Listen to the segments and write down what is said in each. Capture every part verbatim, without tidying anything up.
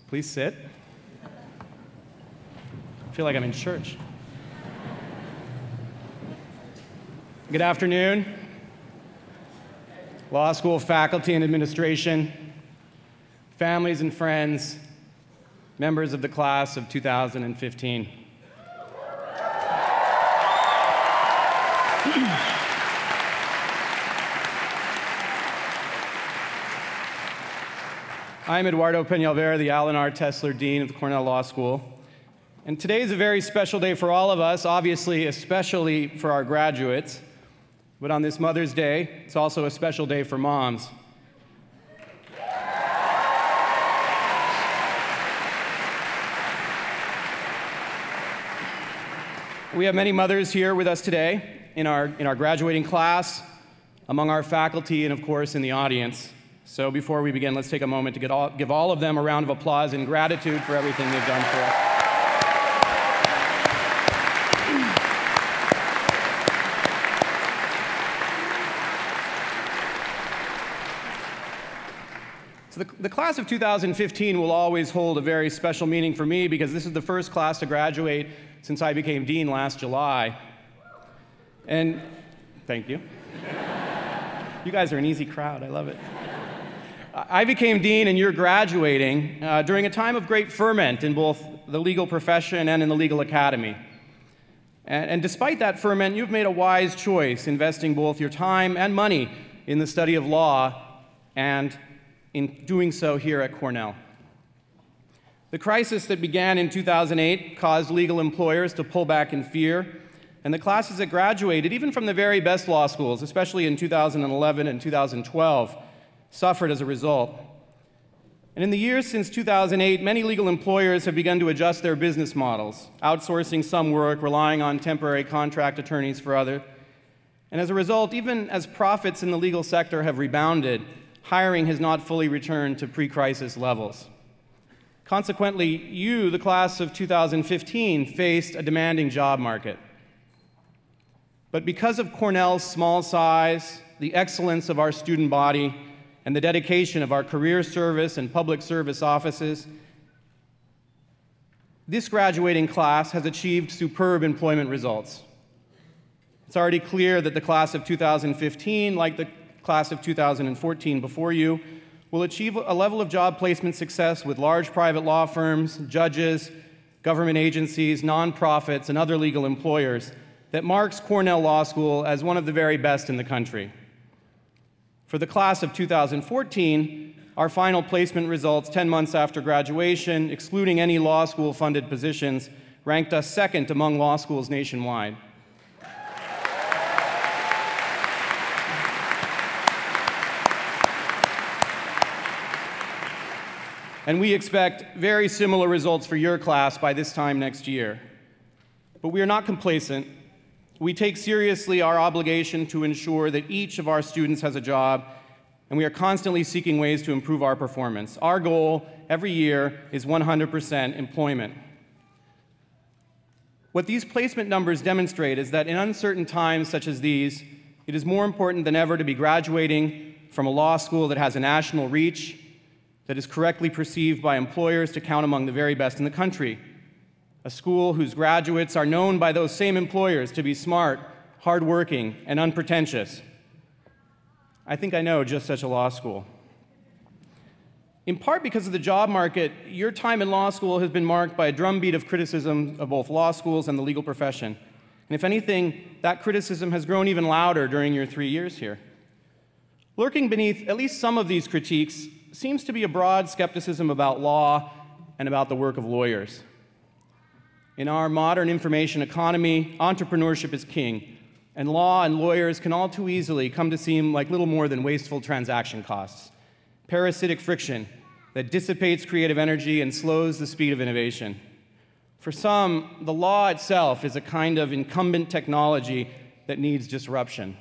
Please sit. I feel like I'm in church. Good afternoon, law school faculty and administration, families and friends, members of the class of two thousand fifteen. I'm Eduardo Peñalver, the Alan R. Tesler Dean of the Cornell Law School. And today is a very special day for all of us, obviously especially for our graduates. But on this Mother's Day, it's also a special day for moms. We have many mothers here with us today in our, in our graduating class, among our faculty, and of course in the audience. So before we begin, let's take a moment to get all, give all of them a round of applause in gratitude for everything they've done for us. So the, the class of two thousand fifteen will always hold a very special meaning for me because this is the first class to graduate since I became dean last July. And thank you. You guys are an easy crowd. I love it. I became dean and you're graduating uh, during a time of great ferment in both the legal profession and in the legal academy. And, and despite that ferment, you've made a wise choice, investing both your time and money in the study of law and in doing so here at Cornell. The crisis that began in two thousand eight caused legal employers to pull back in fear, and the classes that graduated, even from the very best law schools, especially in two thousand eleven and two thousand twelve, suffered as a result. And in the years since two thousand eight, many legal employers have begun to adjust their business models, outsourcing some work, relying on temporary contract attorneys for other. And as a result, even as profits in the legal sector have rebounded, hiring has not fully returned to pre-crisis levels. Consequently, you, the class of two thousand fifteen, faced a demanding job market. But because of Cornell's small size, the excellence of our student body, and the dedication of our career service and public service offices, this graduating class has achieved superb employment results. It's already clear that the class of two thousand fifteen, like the class of two thousand fourteen before you, will achieve a level of job placement success with large private law firms, judges, government agencies, nonprofits, and other legal employers that marks Cornell Law School as one of the very best in the country. For the class of two thousand fourteen, our final placement results ten months after graduation, excluding any law school-funded positions, ranked us second among law schools nationwide. And we expect very similar results for your class by this time next year. But we are not complacent. We take seriously our obligation to ensure that each of our students has a job, and we are constantly seeking ways to improve our performance. Our goal every year is one hundred percent employment. What these placement numbers demonstrate is that in uncertain times such as these, it is more important than ever to be graduating from a law school that has a national reach, that is correctly perceived by employers to count among the very best in the country. A school whose graduates are known by those same employers to be smart, hardworking, and unpretentious. I think I know just such a law school. In part because of the job market, your time in law school has been marked by a drumbeat of criticism of both law schools and the legal profession. And if anything, that criticism has grown even louder during your three years here. Lurking beneath at least some of these critiques seems to be a broad skepticism about law and about the work of lawyers. In our modern information economy, entrepreneurship is king, and law and lawyers can all too easily come to seem like little more than wasteful transaction costs, parasitic friction that dissipates creative energy and slows the speed of innovation. For some, the law itself is a kind of incumbent technology that needs disruption.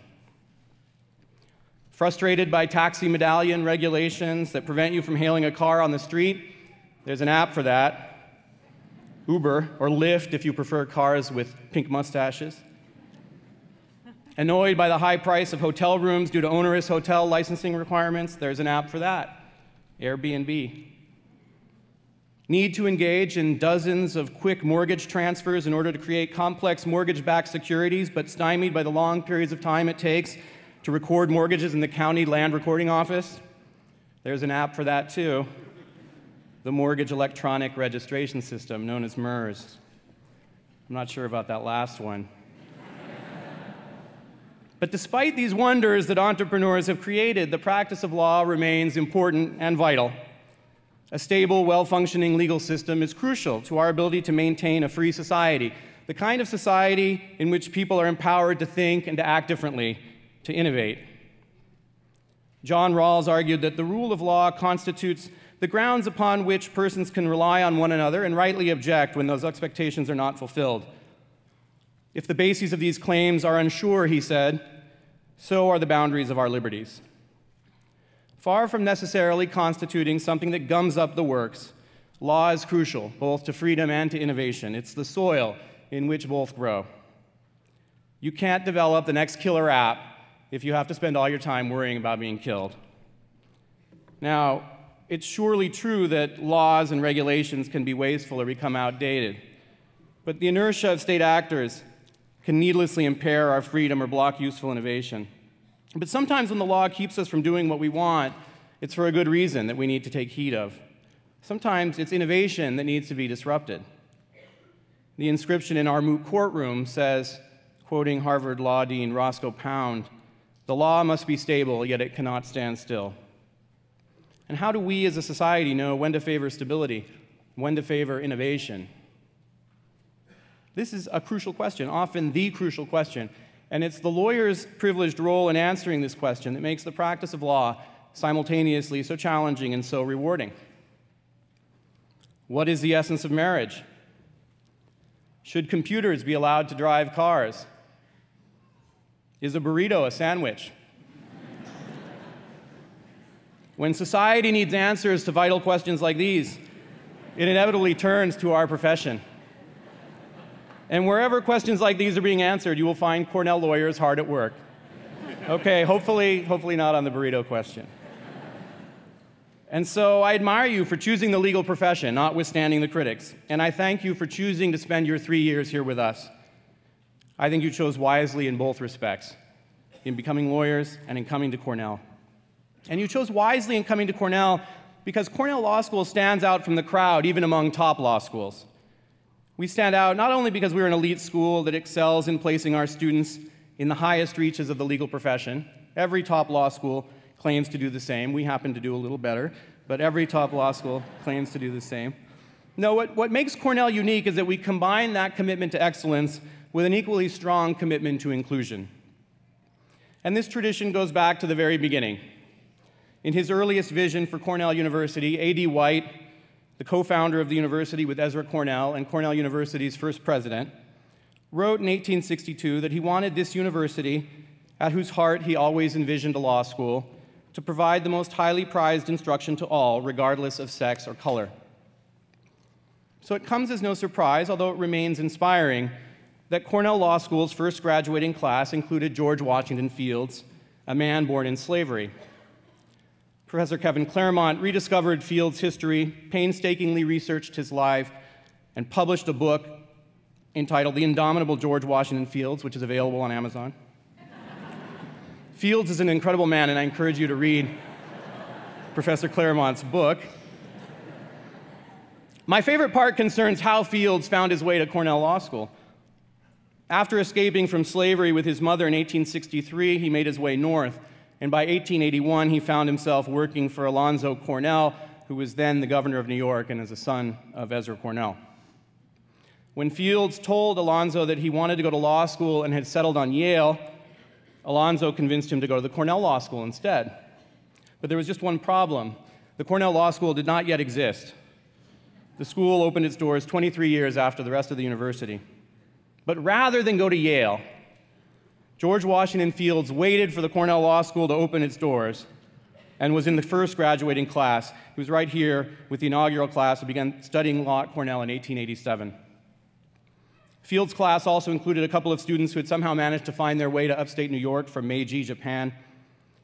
Frustrated by taxi medallion regulations that prevent you from hailing a car on the street, there's an app for that. Uber, or Lyft if you prefer cars with pink mustaches. Annoyed by the high price of hotel rooms due to onerous hotel licensing requirements, there's an app for that, Airbnb. need to engage in dozens of quick mortgage transfers in order to create complex mortgage-backed securities, but stymied by the long periods of time it takes to record mortgages in the county land recording office. There's an app for that too. The Mortgage Electronic Registration System, known as MERS. I'm not sure about that last one. But despite these wonders that entrepreneurs have created, the practice of law remains important and vital. A stable, well-functioning legal system is crucial to our ability to maintain a free society, the kind of society in which people are empowered to think and to act differently, to innovate. John Rawls argued that the rule of law constitutes the grounds upon which persons can rely on one another and rightly object when those expectations are not fulfilled. If the bases of these claims are unsure, he said, so are the boundaries of our liberties. Far from necessarily constituting something that gums up the works, law is crucial, both to freedom and to innovation. It's the soil in which both grow. You can't develop the next killer app if you have to spend all your time worrying about being killed. Now, it's surely true that laws and regulations can be wasteful or become outdated, but the inertia of state actors can needlessly impair our freedom or block useful innovation. But sometimes when the law keeps us from doing what we want, it's for a good reason that we need to take heed of. Sometimes it's innovation that needs to be disrupted. The inscription in our moot courtroom says, quoting Harvard Law Dean Roscoe Pound, "The law must be stable, yet it cannot stand still." And how do we as a society know when to favor stability, when to favor innovation? This is a crucial question, often the crucial question, and it's the lawyer's privileged role in answering this question that makes the practice of law simultaneously so challenging and so rewarding. What is the essence of marriage? Should computers be allowed to drive cars? Is a burrito a sandwich? When society needs answers to vital questions like these, it inevitably turns to our profession. And wherever questions like these are being answered, you will find Cornell lawyers hard at work. Okay, hopefully, hopefully not on the burrito question. And so I admire you for choosing the legal profession, notwithstanding the critics. And I thank you for choosing to spend your three years here with us. I think you chose wisely in both respects, in becoming lawyers and in coming to Cornell. And you chose wisely in coming to Cornell because Cornell Law School stands out from the crowd, even among top law schools. We stand out not only because we're an elite school that excels in placing our students in the highest reaches of the legal profession. Every top law school claims to do the same. We happen to do a little better, but every top law school claims to do the same. No, what, what makes Cornell unique is that we combine that commitment to excellence with an equally strong commitment to inclusion. And this tradition goes back to the very beginning. In his earliest vision for Cornell University, A D White, the co-founder of the university with Ezra Cornell and Cornell University's first president, wrote in eighteen sixty-two that he wanted this university, at whose heart he always envisioned a law school, to provide the most highly prized instruction to all, regardless of sex or color. So it comes as no surprise, although it remains inspiring, that Cornell Law School's first graduating class included George Washington Fields, a man born in slavery. Professor Kevin Claremont rediscovered Fields' history, painstakingly researched his life, and published a book entitled The Indomitable George Washington Fields, which is available on Amazon. Fields is an incredible man, and I encourage you to read Professor Claremont's book. My favorite part concerns how Fields found his way to Cornell Law School. After escaping from slavery with his mother in eighteen sixty-three, he made his way north. And by eighteen eighty-one, he found himself working for Alonzo Cornell, who was then the governor of New York and is a son of Ezra Cornell. When Fields told Alonzo that he wanted to go to law school and had settled on Yale, Alonzo convinced him to go to the Cornell Law School instead. But there was just one problem. The Cornell Law School did not yet exist. The school opened its doors twenty-three years after the rest of the university. But rather than go to Yale, George Washington Fields waited for the Cornell Law School to open its doors and was in the first graduating class. He was right here with the inaugural class who began studying law at Cornell in eighteen eighty-seven. Fields' class also included a couple of students who had somehow managed to find their way to upstate New York from Meiji, Japan.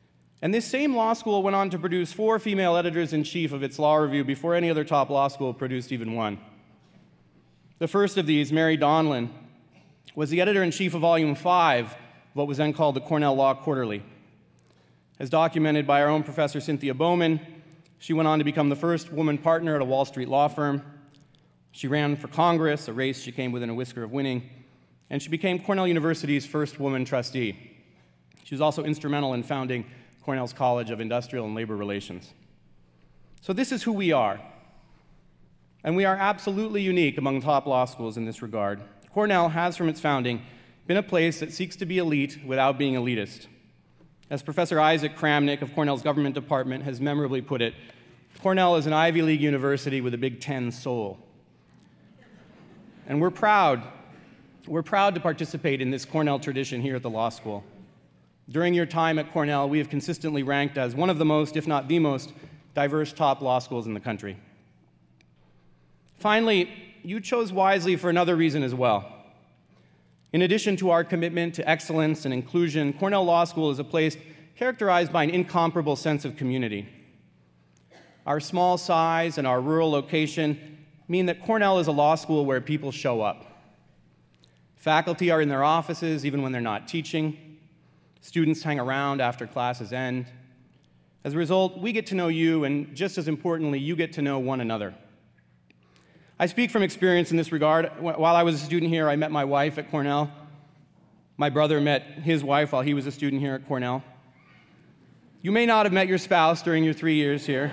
And this same law school went on to produce four female editors-in-chief of its law review before any other top law school produced even one. The first of these, Mary Donlin, was the editor-in-chief of Volume five of what was then called the Cornell Law Quarterly. As documented by our own Professor Cynthia Bowman, she went on to become the first woman partner at a Wall Street law firm. She ran for Congress, a race she came within a whisker of winning, and she became Cornell University's first woman trustee. She was also instrumental in founding Cornell's College of Industrial and Labor Relations. So this is who we are. And we are absolutely unique among top law schools in this regard. Cornell has, from its founding, been a place that seeks to be elite without being elitist. As Professor Isaac Kramnick of Cornell's government department has memorably put it, Cornell is an Ivy League university with a Big Ten soul. And we're proud, we're proud to participate in this Cornell tradition here at the law school. During your time at Cornell, we have consistently ranked as one of the most, if not the most, diverse top law schools in the country. Finally, you chose wisely for another reason as well. In addition to our commitment to excellence and inclusion, Cornell Law School is a place characterized by an incomparable sense of community. Our small size and our rural location mean that Cornell is a law school where people show up. Faculty are in their offices even when they're not teaching. Students hang around after classes end. As a result, we get to know you, and just as importantly, you get to know one another. I speak from experience in this regard. While I was a student here, I met my wife at Cornell. My brother met his wife while he was a student here at Cornell. You may not have met your spouse during your three years here.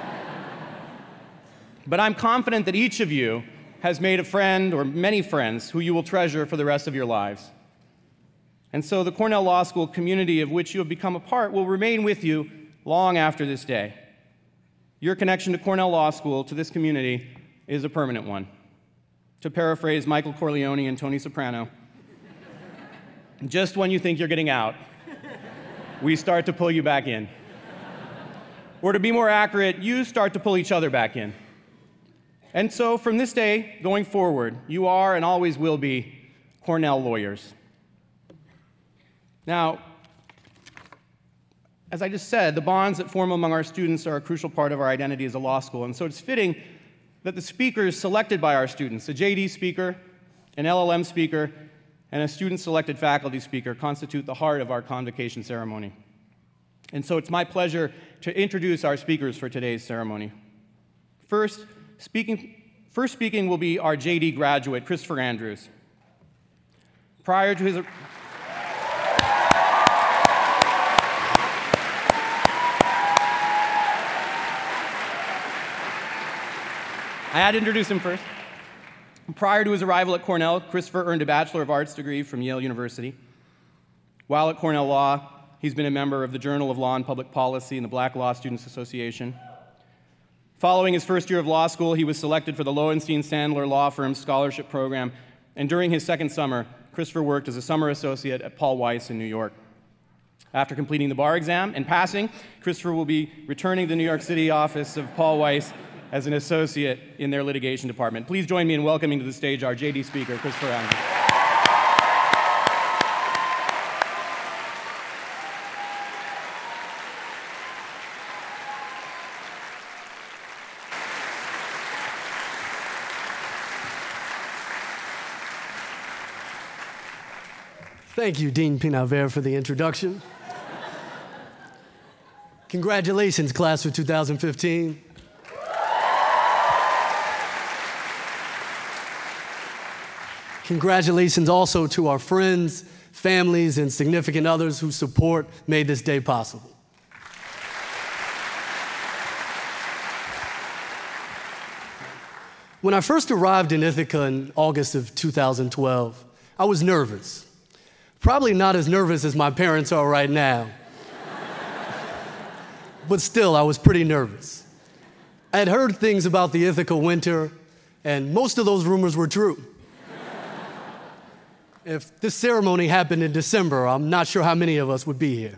But I'm confident that each of you has made a friend or many friends who you will treasure for the rest of your lives. And so the Cornell Law School community of which you have become a part will remain with you long after this day. Your connection to Cornell Law School, to this community, is a permanent one. To paraphrase Michael Corleone and Tony Soprano, just when you think you're getting out, we start to pull you back in. Or to be more accurate, you start to pull each other back in. And so from this day going forward, you are and always will be Cornell lawyers. Now, as I just said, the bonds that form among our students are a crucial part of our identity as a law school, and so it's fitting that the speakers selected by our students, a J D speaker, an L L M speaker, and a student-selected faculty speaker, constitute the heart of our convocation ceremony. And so it's my pleasure to introduce our speakers for today's ceremony. First speaking, first speaking will be our J D graduate, Christopher Andrews. Prior to his... I had to introduce him first. Prior to his arrival at Cornell, Christopher earned a Bachelor of Arts degree from Yale University. While at Cornell Law, he's been a member of the Journal of Law and Public Policy and the Black Law Students Association. Following his first year of law school, he was selected for the Lowenstein Sandler Law Firm's scholarship program, and during his second summer, Christopher worked as a summer associate at Paul Weiss in New York. After completing the bar exam and passing, Christopher will be returning to the New York City office of Paul Weiss as an associate in their litigation department. Please join me in welcoming to the stage our J D speaker, Christopher Andrews. Thank you, Dean Pinaver, for the introduction. Congratulations, class of two thousand fifteen. Congratulations also to our friends, families, and significant others whose support made this day possible. When I first arrived in Ithaca in August of two thousand twelve, I was nervous. Probably not as nervous as my parents are right now. But still, I was pretty nervous. I had heard things about the Ithaca winter, and most of those rumors were true. If this ceremony happened in December, I'm not sure how many of us would be here.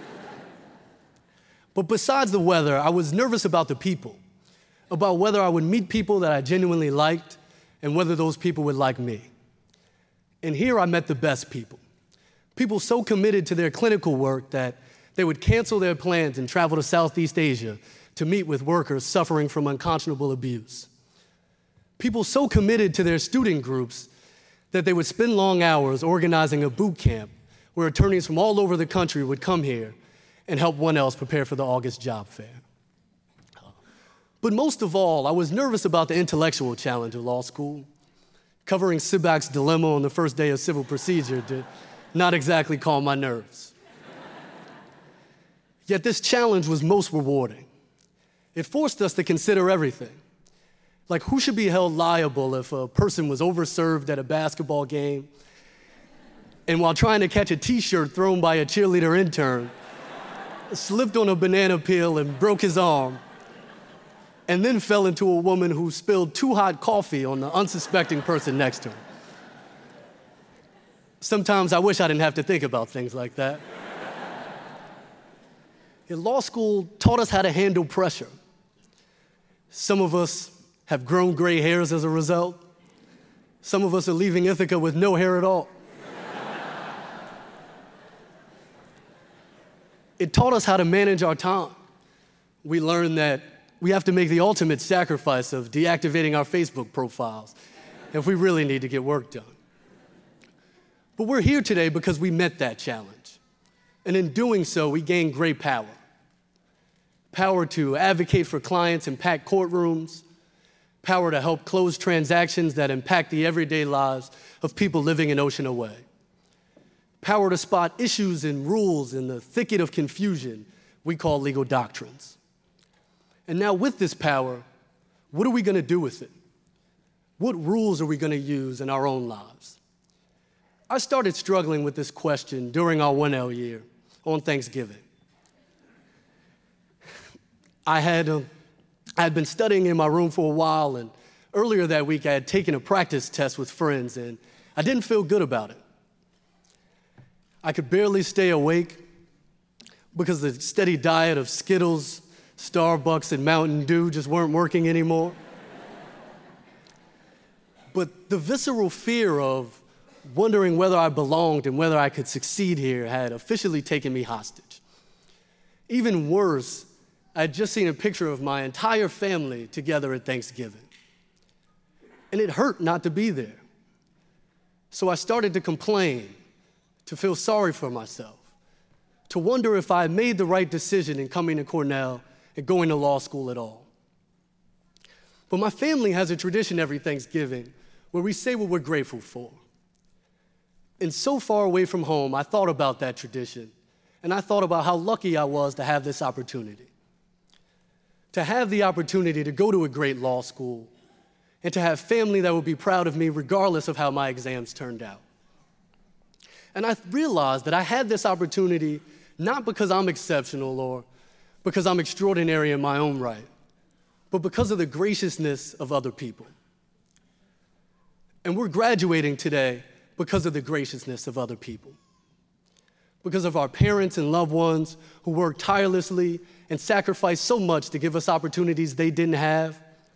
But besides the weather, I was nervous about the people, about whether I would meet people that I genuinely liked and whether those people would like me. And here I met the best people, people so committed to their clinical work that They would cancel their plans and travel to Southeast Asia to meet with workers suffering from unconscionable abuse. People so committed to their student groups that they would spend long hours organizing a boot camp where attorneys from all over the country would come here and help one else prepare for the August job fair. But most of all, I was nervous about the intellectual challenge of law school. Covering Sibak's dilemma on the first day of civil procedure did not exactly calm my nerves. Yet this challenge was most rewarding. It forced us to consider everything. Like, who should be held liable if a person was overserved at a basketball game and while trying to catch a t-shirt thrown by a cheerleader intern, slipped on a banana peel and broke his arm, and then fell into a woman who spilled too hot coffee on the unsuspecting person next to him. Sometimes I wish I didn't have to think about things like that. In law school taught us how to handle pressure. Some of us have grown gray hairs as a result. Some of us are leaving Ithaca with no hair at all. It taught us how to manage our time. We learned that we have to make the ultimate sacrifice of deactivating our Facebook profiles if we really need to get work done. But we're here today because we met that challenge. And in doing so, we gained great power. Power to advocate for clients in packed courtrooms, power to help close transactions that impact the everyday lives of people living an ocean away, power to spot issues and rules in the thicket of confusion we call legal doctrines. And now with this power, what are we going to do with it? What rules are we going to use in our own lives? I started struggling with this question during our one L year on Thanksgiving. I had, uh, I had been studying in my room for a while, and earlier that week I had taken a practice test with friends, and I didn't feel good about it. I could barely stay awake because the steady diet of Skittles, Starbucks, and Mountain Dew just weren't working anymore. But the visceral fear of wondering whether I belonged and whether I could succeed here had officially taken me hostage. Even worse, I had just seen a picture of my entire family together at Thanksgiving. And it hurt not to be there. So I started to complain, to feel sorry for myself, to wonder if I had made the right decision in coming to Cornell and going to law school at all. But my family has a tradition every Thanksgiving where we say what we're grateful for. And so far away from home, I thought about that tradition, and I thought about how lucky I was to have this opportunity. To have the opportunity to go to a great law school and to have family that would be proud of me regardless of how my exams turned out. And I realized that I had this opportunity not because I'm exceptional or because I'm extraordinary in my own right, but because of the graciousness of other people. And we're graduating today because of the graciousness of other people. Because of our parents and loved ones who worked tirelessly and sacrificed so much to give us opportunities they didn't have.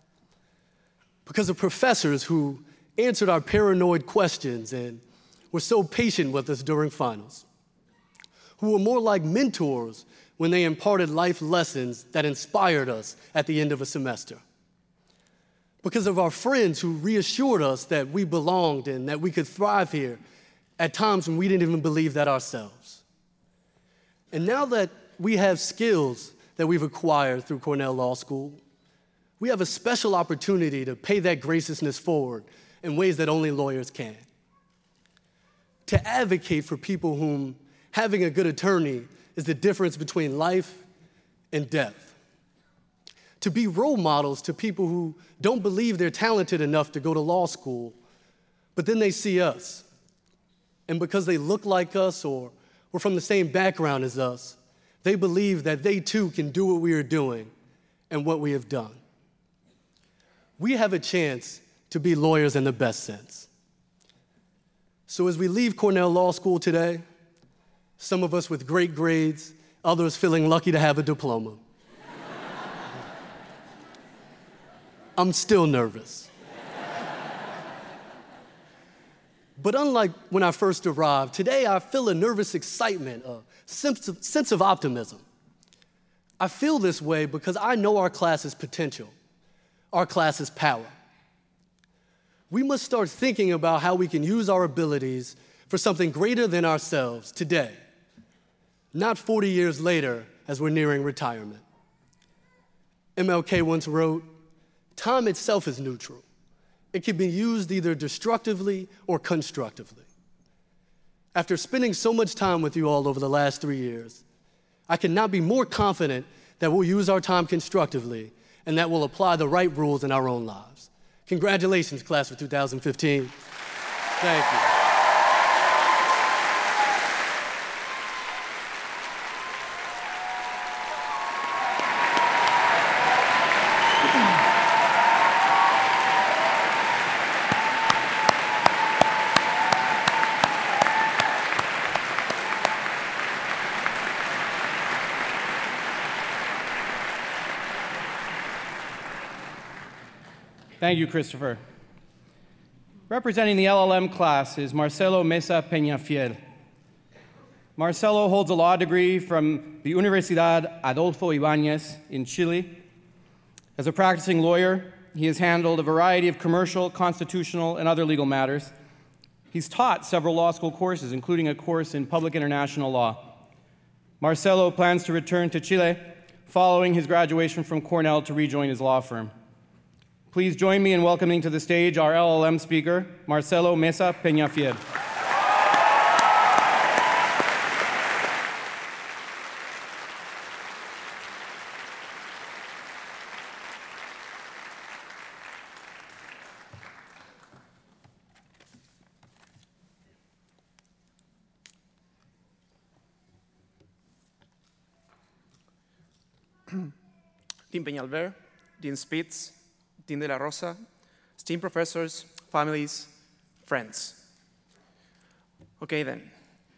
Because of professors who answered our paranoid questions and were so patient with us during finals. Who were more like mentors when they imparted life lessons that inspired us at the end of a semester. Because of our friends who reassured us that we belonged and that we could thrive here at times when we didn't even believe that ourselves. And now that we have skills that we've acquired through Cornell Law School, we have a special opportunity to pay that graciousness forward in ways that only lawyers can. To advocate for people whom having a good attorney is the difference between life and death. To be role models to people who don't believe they're talented enough to go to law school, but then they see us. And because they look like us or we're from the same background as us, they believe that they too can do what we are doing and what we have done. We have a chance to be lawyers in the best sense. So as we leave Cornell Law School today, some of us with great grades, others feeling lucky to have a diploma. I'm still nervous. But unlike when I first arrived, today I feel a nervous excitement, a sense of, sense of optimism. I feel this way because I know our class's potential, our class's power. We must start thinking about how we can use our abilities for something greater than ourselves today, not forty years later as we're nearing retirement. M L K once wrote, "Time itself is neutral. It can be used either destructively or constructively." After spending so much time with you all over the last three years, I cannot be more confident that we'll use our time constructively and that we'll apply the right rules in our own lives. Congratulations, class of two thousand fifteen. Thank you. Thank you, Christopher. Representing the L L M class is Marcelo Mesa Peñafiel. Marcelo holds a law degree from the Universidad Adolfo Ibáñez in Chile. As a practicing lawyer, he has handled a variety of commercial, constitutional, and other legal matters. He's taught several law school courses, including a course in public international law. Marcelo plans to return to Chile following his graduation from Cornell to rejoin his law firm. Please join me in welcoming to the stage our L L M speaker, Marcelo Mesa Peñafiel. Dean Peñalver, Dean Spitz, Dean de la Rosa, esteemed professors, families, friends. Okay then.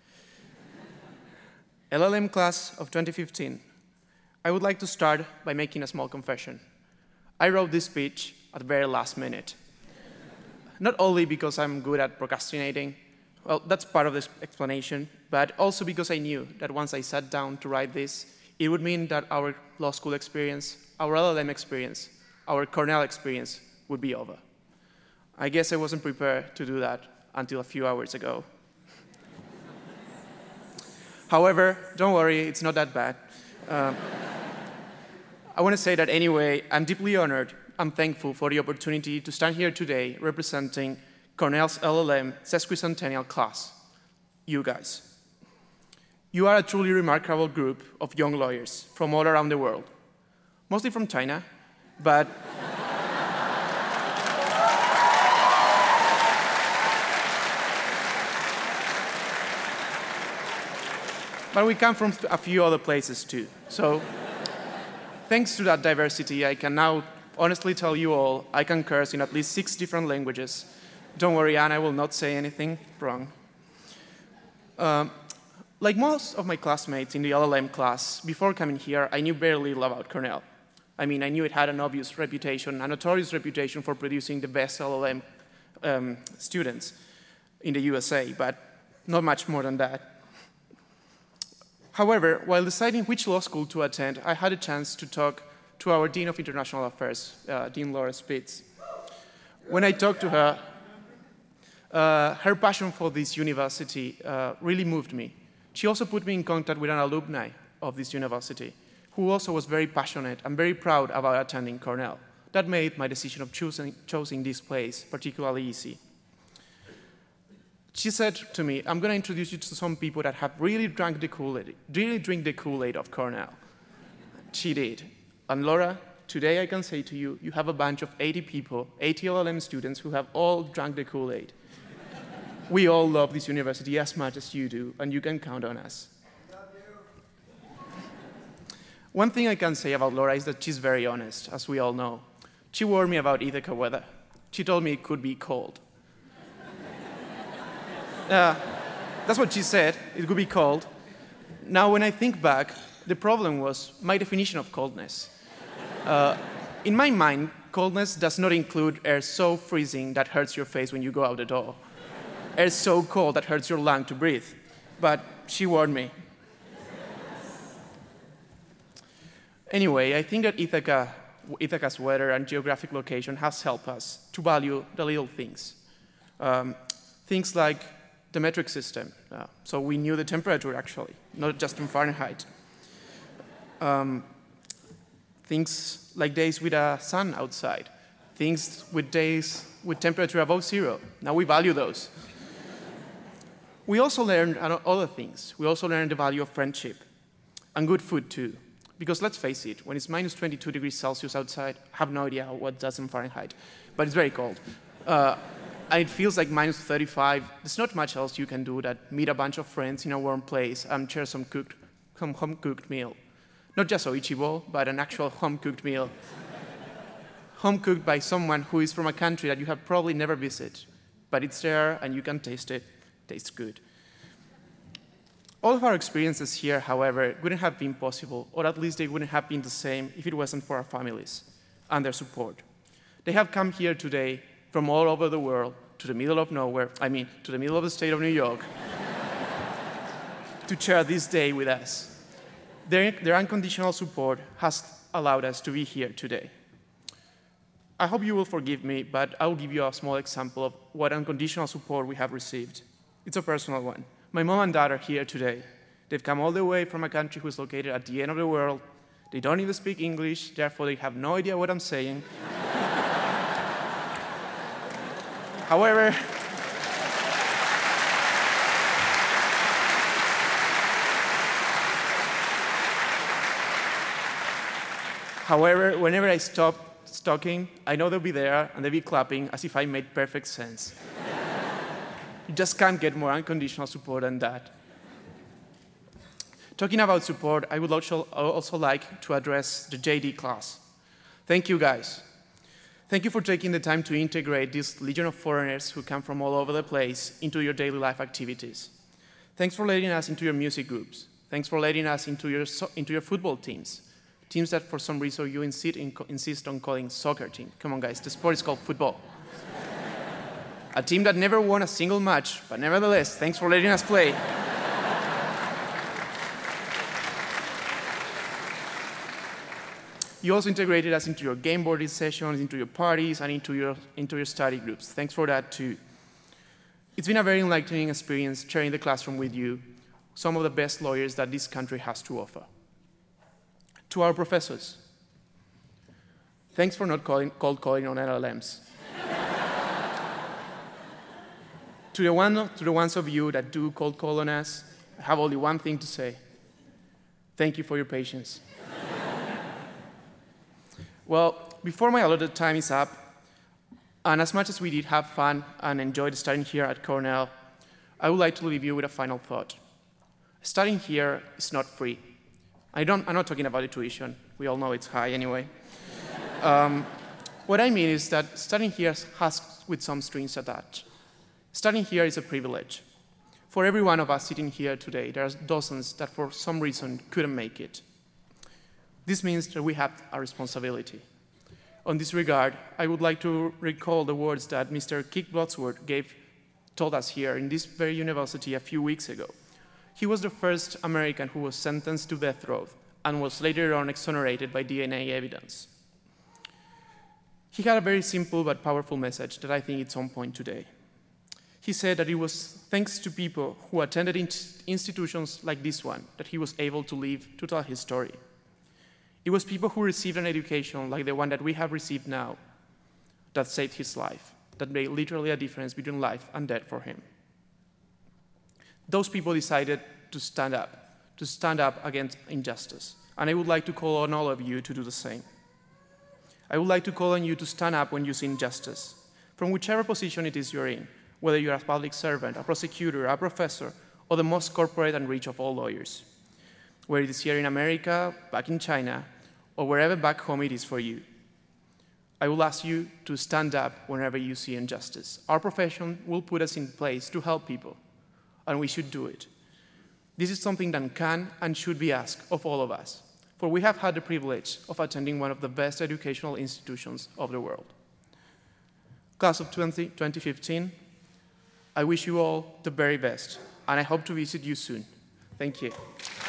L L M class of twenty fifteen. I would like to start by making a small confession. I wrote this speech at the very last minute. Not only because I'm good at procrastinating, well, that's part of this explanation, but also because I knew that once I sat down to write this, it would mean that our law school experience, our L L M experience, our Cornell experience would be over. I guess I wasn't prepared to do that until a few hours ago. However, don't worry, it's not that bad. Um, I want to say that anyway, I'm deeply honored, I'm thankful for the opportunity to stand here today representing Cornell's L L M sesquicentennial class, you guys. You are a truly remarkable group of young lawyers from all around the world, mostly from China, but but we come from a few other places too. So thanks to that diversity, I can now honestly tell you all I can curse in at least six different languages. Don't worry, Anna, I will not say anything wrong. Um, like most of my classmates in the L L M class, before coming here, I knew very little about Cornell. I mean, I knew it had an obvious reputation, a notorious reputation for producing the best L L M um, students in the U S A, but not much more than that. However, while deciding which law school to attend, I had a chance to talk to our Dean of International Affairs, uh, Dean Laura Spitz. When I talked to her, uh, her passion for this university uh, really moved me. She also put me in contact with an alumni of this university, who also was very passionate and very proud about attending Cornell. That made my decision of choosing, choosing this place particularly easy. She said to me, I'm going to introduce you to some people that have really drank the Kool-Aid, really drink the Kool-Aid of Cornell. She did. And Laura, today I can say to you, you have a bunch of eighty people, eighty L L M students who have all drunk the Kool-Aid. We all love this university as much as you do, and you can count on us. One thing I can say about Laura is that she's very honest, as we all know. She warned me about Ithaca weather. She told me it could be cold. Uh, that's what she said, it could be cold. Now, when I think back, the problem was my definition of coldness. Uh, in my mind, coldness does not include air so freezing that hurts your face when you go out the door. Air so cold that hurts your lung to breathe. But she warned me. Anyway, I think that Ithaca, Ithaca's weather and geographic location has helped us to value the little things. Um, things like the metric system. Uh, so we knew the temperature, actually, not just in Fahrenheit. Um, things like days with a sun outside. Things with days with temperature above zero. Now we value those. We also learned other things. We also learned the value of friendship and good food, too. Because let's face it, when it's minus twenty-two degrees Celsius outside, I have no idea what that's in Fahrenheit, but it's very cold. Uh, and it feels like minus thirty-five. There's not much else you can do that meet a bunch of friends in a warm place and share some cooked, some home-cooked meal. Not just Oichibo, but an actual home-cooked meal. Home-cooked by someone who is from a country that you have probably never visited, but it's there and you can taste it. It tastes good. All of our experiences here, however, wouldn't have been possible, or at least they wouldn't have been the same if it wasn't for our families and their support. They have come here today from all over the world to the middle of nowhere, I mean, to the middle of the state of New York, to share this day with us. Their, their unconditional support has allowed us to be here today. I hope you will forgive me, but I will give you a small example of what unconditional support we have received. It's a personal one. My mom and dad are here today. They've come all the way from a country who's located at the end of the world. They don't even speak English, therefore they have no idea what I'm saying. However, However, whenever I stop talking, I know they'll be there and they'll be clapping as if I made perfect sense. You just can't get more unconditional support than that. Talking about support, I would also, also like to address the J D class. Thank you, guys. Thank you for taking the time to integrate this legion of foreigners who come from all over the place into your daily life activities. Thanks for letting us into your music groups. Thanks for letting us into your, so into your football teams. Teams that for some reason you insist, in, insist on calling soccer team. Come on, guys, the sport is called football. A team that never won a single match, but nevertheless, thanks for letting us play. You also integrated us into your game boarding sessions, into your parties, and into your, into your study groups. Thanks for that, too. It's been a very enlightening experience sharing the classroom with you, some of the best lawyers that this country has to offer. To our professors, thanks for not calling, cold calling on L L Ms. to, the one, to the ones of you that do cold call on us, I have only one thing to say. Thank you for your patience. Well, before my allotted time is up, and as much as we did have fun and enjoyed studying here at Cornell, I would like to leave you with a final thought. Studying here is not free. I don't, I'm not talking about the tuition. We all know it's high anyway. um, what I mean is that studying here has with some strings attached. Studying here is a privilege. For every one of us sitting here today, there are dozens that for some reason couldn't make it. This means that we have a responsibility. On this regard, I would like to recall the words that Mister Kik Blodsworth gave, told us here in this very university a few weeks ago. He was the first American who was sentenced to death row and was later on exonerated by D N A evidence. He had a very simple but powerful message that I think is on point today. He said that it was thanks to people who attended institutions like this one that he was able to live to tell his story. It was people who received an education like the one that we have received now that saved his life, that made literally a difference between life and death for him. Those people decided to stand up, to stand up against injustice. And I would like to call on all of you to do the same. I would like to call on you to stand up when you see injustice, from whichever position it is you're in, whether you're a public servant, a prosecutor, a professor, or the most corporate and rich of all lawyers. Whether it is here in America, back in China, or wherever back home it is for you. I will ask you to stand up whenever you see injustice. Our profession will put us in place to help people, and we should do it. This is something that can and should be asked of all of us, for we have had the privilege of attending one of the best educational institutions of the world. Class of twenty fifteen, I wish you all the very best, and I hope to visit you soon. Thank you.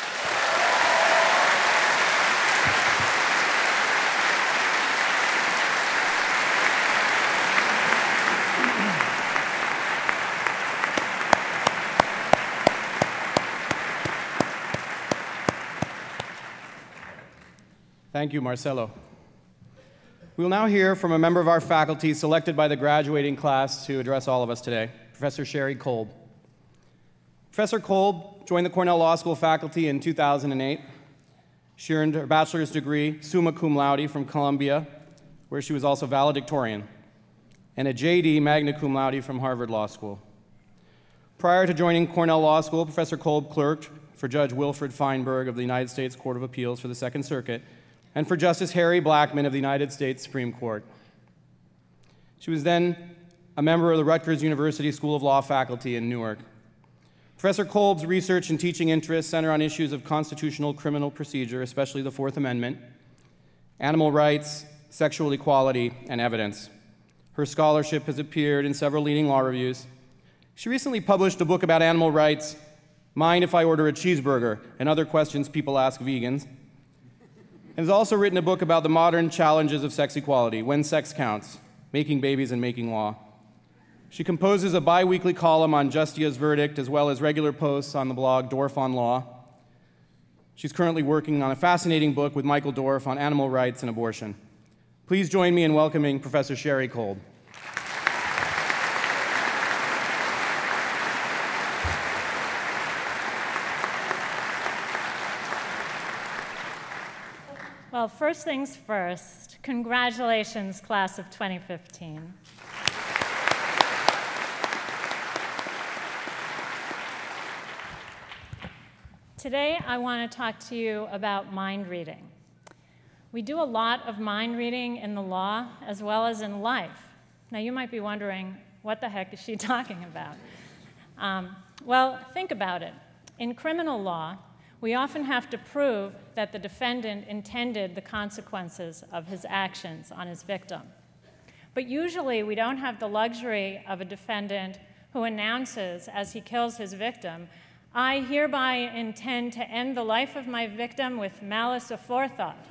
Thank you, Marcelo. We will now hear from a member of our faculty selected by the graduating class to address all of us today, Professor Sherry Kolb. Professor Kolb joined the Cornell Law School faculty in two thousand eight. She earned her bachelor's degree summa cum laude from Columbia, where she was also valedictorian, and a J D magna cum laude from Harvard Law School. Prior to joining Cornell Law School, Professor Kolb clerked for Judge Wilfred Feinberg of the United States Court of Appeals for the Second Circuit and for Justice Harry Blackmun of the United States Supreme Court. She was then a member of the Rutgers University School of Law faculty in Newark. Professor Kolb's research and teaching interests center on issues of constitutional criminal procedure, especially the Fourth Amendment, animal rights, sexual equality, and evidence. Her scholarship has appeared in several leading law reviews. She recently published a book about animal rights, Mind If I Order a Cheeseburger, and Other Questions People Ask Vegans, and has also written a book about the modern challenges of sex equality, When Sex Counts, Making Babies and Making Law. She composes a bi-weekly column on Justia's Verdict, as well as regular posts on the blog Dorf on Law. She's currently working on a fascinating book with Michael Dorf on animal rights and abortion. Please join me in welcoming Professor Sherry Kolb. Well, first things first, congratulations, class of twenty fifteen. Today, I want to talk to you about mind reading. We do a lot of mind reading in the law as well as in life. Now, you might be wondering, what the heck is she talking about? Um, well, think about it. In criminal law, we often have to prove that the defendant intended the consequences of his actions on his victim. But usually, we don't have the luxury of a defendant who announces as he kills his victim, "I hereby intend to end the life of my victim with malice aforethought."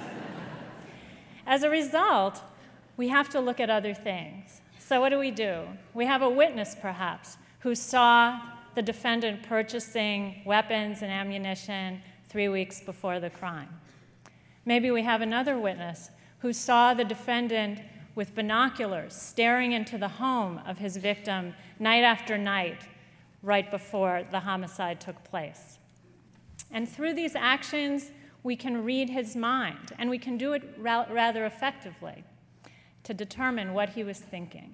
As a result, we have to look at other things. So what do we do? We have a witness, perhaps, who saw the defendant purchasing weapons and ammunition three weeks before the crime. Maybe we have another witness who saw the defendant with binoculars staring into the home of his victim night after night right before the homicide took place. And through these actions, we can read his mind, and we can do it ra- rather effectively to determine what he was thinking.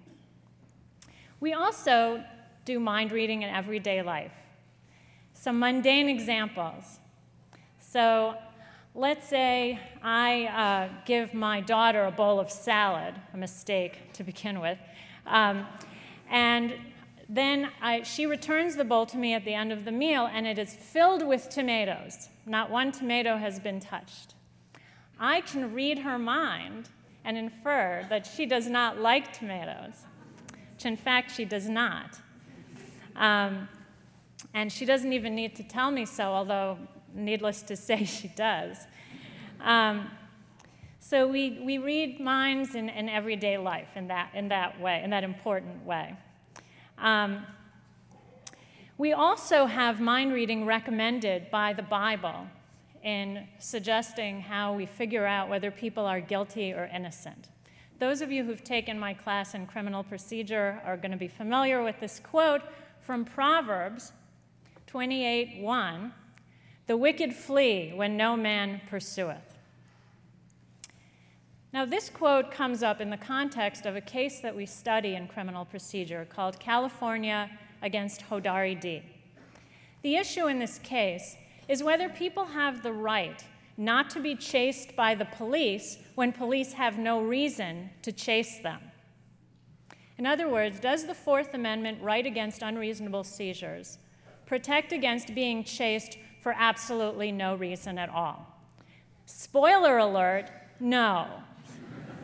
We also do mind reading in everyday life. Some mundane examples. So let's say I uh, give my daughter a bowl of salad, a mistake to begin with, um, and then I, she returns the bowl to me at the end of the meal, and it is filled with tomatoes. Not one tomato has been touched. I can read her mind and infer that she does not like tomatoes, which in fact she does not. Um, and she doesn't even need to tell me so, although needless to say she does. Um, so we, we read minds in, in everyday life in that, in that way, in that important way. Um, we also have mind reading recommended by the Bible in suggesting how we figure out whether people are guilty or innocent. Those of you who've taken my class in criminal procedure are going to be familiar with this quote from Proverbs twenty-eight one, "The wicked flee when no man pursueth." Now, this quote comes up in the context of a case that we study in criminal procedure called California against Hodari D. The issue in this case is whether people have the right not to be chased by the police when police have no reason to chase them. In other words, does the Fourth Amendment right against unreasonable seizures protect against being chased for absolutely no reason at all? Spoiler alert, no.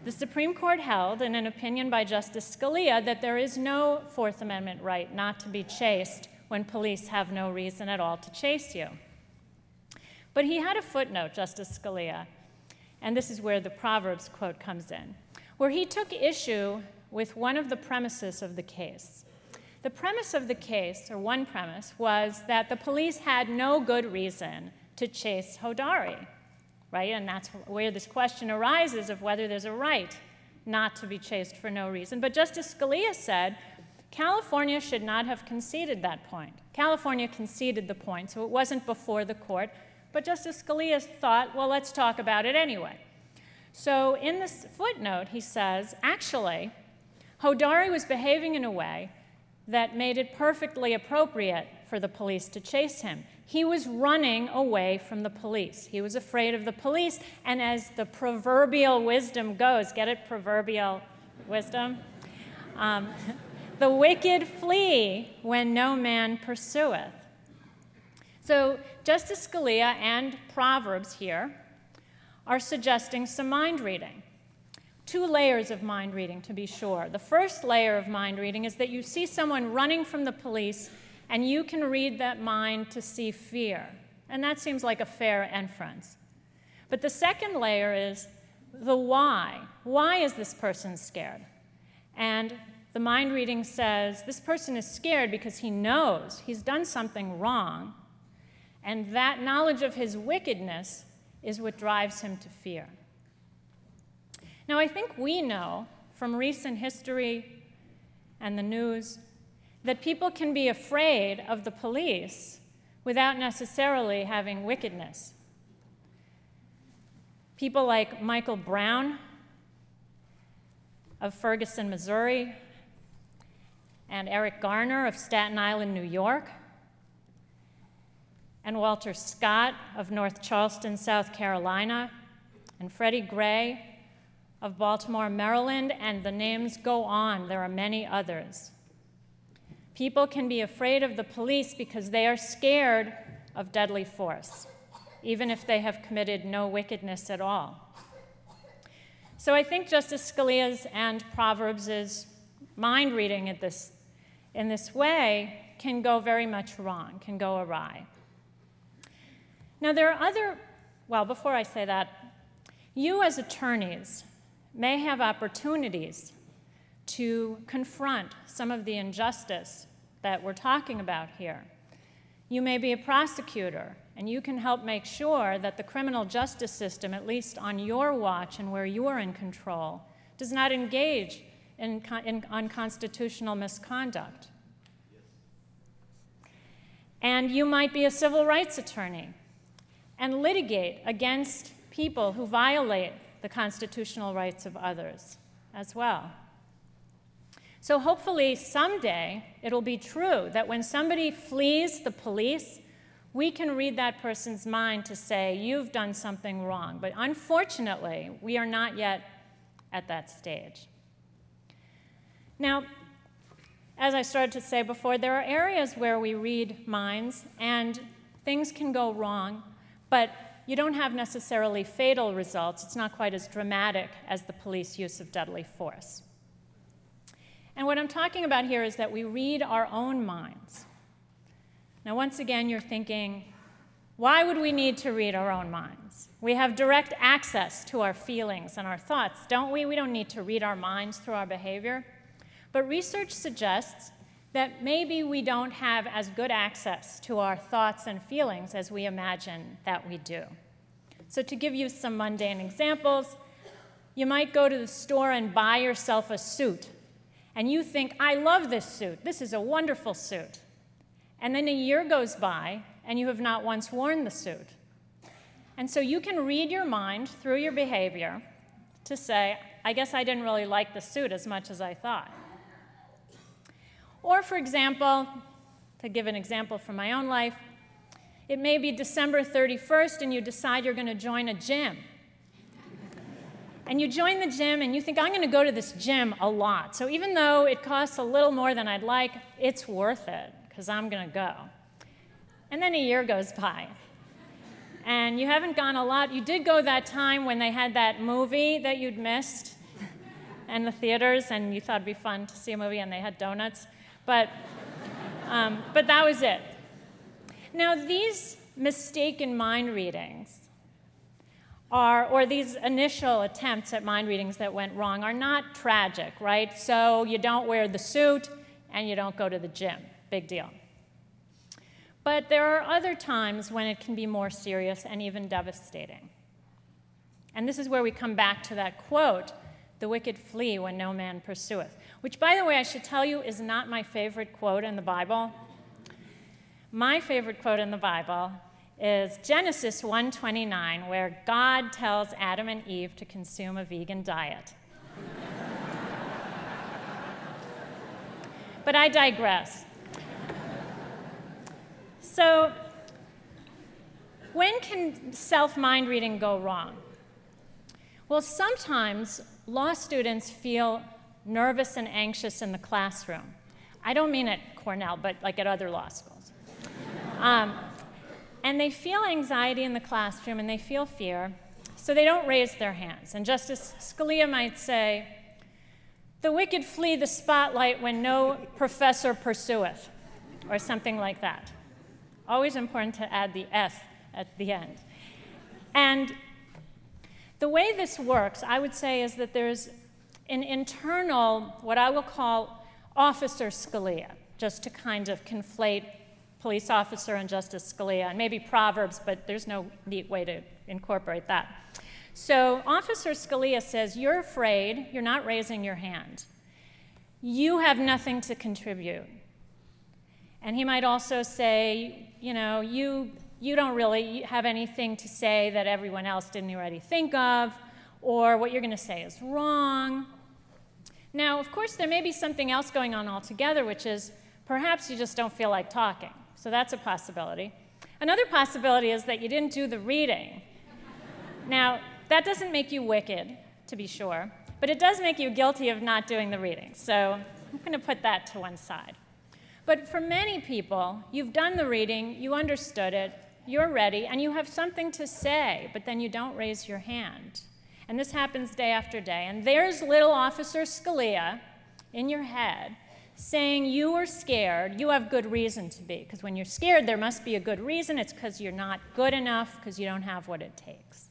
the Supreme Court held in an opinion by Justice Scalia that there is no Fourth Amendment right not to be chased when police have no reason at all to chase you. But he had a footnote, Justice Scalia, and this is where the Proverbs quote comes in, where he took issue with one of the premises of the case. The premise of the case, or one premise, was that the police had no good reason to chase Hodari, right? And that's where this question arises of whether there's a right not to be chased for no reason. But Justice Scalia said California should not have conceded that point. California conceded the point, so it wasn't before the court. But Justice Scalia thought, well, let's talk about it anyway. So in this footnote, he says, actually, Hodari was behaving in a way that made it perfectly appropriate for the police to chase him. He was running away from the police. He was afraid of the police, and as the proverbial wisdom goes, get it, proverbial wisdom? Um, the wicked flee when no man pursueth. So Justice Scalia and Proverbs here are suggesting some mind reading. Two layers of mind reading, to be sure. The first layer of mind reading is that you see someone running from the police, and you can read that mind to see fear. And that seems like a fair inference. But the second layer is the why. Why is this person scared? And the mind reading says this person is scared because he knows he's done something wrong, and that knowledge of his wickedness is what drives him to fear. Now, I think we know from recent history and the news that people can be afraid of the police without necessarily having wickedness. People like Michael Brown of Ferguson, Missouri, and Eric Garner of Staten Island, New York, and Walter Scott of North Charleston, South Carolina, and Freddie Gray of Baltimore, Maryland, and the names go on. There are many others. People can be afraid of the police because they are scared of deadly force, even if they have committed no wickedness at all. So I think Justice Scalia's and Proverbs' mind reading at this, in this way can go very much wrong, can go awry. Now, there are other, well, before I say that, you as attorneys may have opportunities to confront some of the injustice that we're talking about here. You may be a prosecutor, and you can help make sure that the criminal justice system, at least on your watch and where you are in control, does not engage in, in unconstitutional misconduct. And you might be a civil rights attorney and litigate against people who violate the constitutional rights of others as well. So hopefully someday it'll be true that when somebody flees the police, we can read that person's mind to say, you've done something wrong. But unfortunately, we are not yet at that stage. Now, as I started to say before, there are areas where we read minds and things can go wrong, but you don't have necessarily fatal results. It's not quite as dramatic as the police use of deadly force. And what I'm talking about here is that we read our own minds. Now, once again, you're thinking, why would we need to read our own minds? We have direct access to our feelings and our thoughts, don't we? We don't need to read our minds through our behavior. But research suggests that maybe we don't have as good access to our thoughts and feelings as we imagine that we do. So to give you some mundane examples, you might go to the store and buy yourself a suit, and you think, I love this suit. This is a wonderful suit. And then a year goes by, and you have not once worn the suit. And so you can read your mind through your behavior to say, I guess I didn't really like the suit as much as I thought. Or, for example, to give an example from my own life, it may be December thirty-first and you decide you're going to join a gym. And you join the gym and you think, I'm going to go to this gym a lot. So even though it costs a little more than I'd like, it's worth it because I'm going to go. And then a year goes by. And you haven't gone a lot. You did go that time when they had that movie that you'd missed and the theaters, and you thought it'd be fun to see a movie, and they had donuts. But, um, but that was it. Now, these mistaken mind readings are, or these initial attempts at mind readings that went wrong are not tragic, right? So you don't wear the suit and you don't go to the gym. Big deal. But there are other times when it can be more serious and even devastating. And this is where we come back to that quote, "The wicked flee when no man pursueth," which, by the way, I should tell you is not my favorite quote in the Bible. My favorite quote in the Bible is Genesis one twenty-nine, where God tells Adam and Eve to consume a vegan diet. But I digress. So, when can self-mind reading go wrong? Well, sometimes law students feel nervous and anxious in the classroom. I don't mean at Cornell, but like at other law schools. Um, and they feel anxiety in the classroom and they feel fear, so they don't raise their hands. And Justice Scalia might say, "The wicked flee the spotlight when no professor pursueth," or something like that. Always important to add the S at the end. And the way this works, I would say, is that there's an internal, what I will call Officer Scalia, just to kind of conflate police officer and Justice Scalia, and maybe Proverbs, but there's no neat way to incorporate that. So Officer Scalia says, you're afraid, you're not raising your hand. You have nothing to contribute. And he might also say, you know, you, you don't really have anything to say that everyone else didn't already think of, or what you're going to say is wrong. Now, of course, there may be something else going on altogether, which is perhaps you just don't feel like talking. So that's a possibility. Another possibility is that you didn't do the reading. Now, that doesn't make you wicked, to be sure, but it does make you guilty of not doing the reading. So I'm going to put that to one side. But for many people, you've done the reading, you understood it, you're ready, and you have something to say, but then you don't raise your hand. And this happens day after day. And there's little Officer Scalia in your head saying you are scared, you have good reason to be. Because when you're scared, there must be a good reason. It's because you're not good enough, because you don't have what it takes.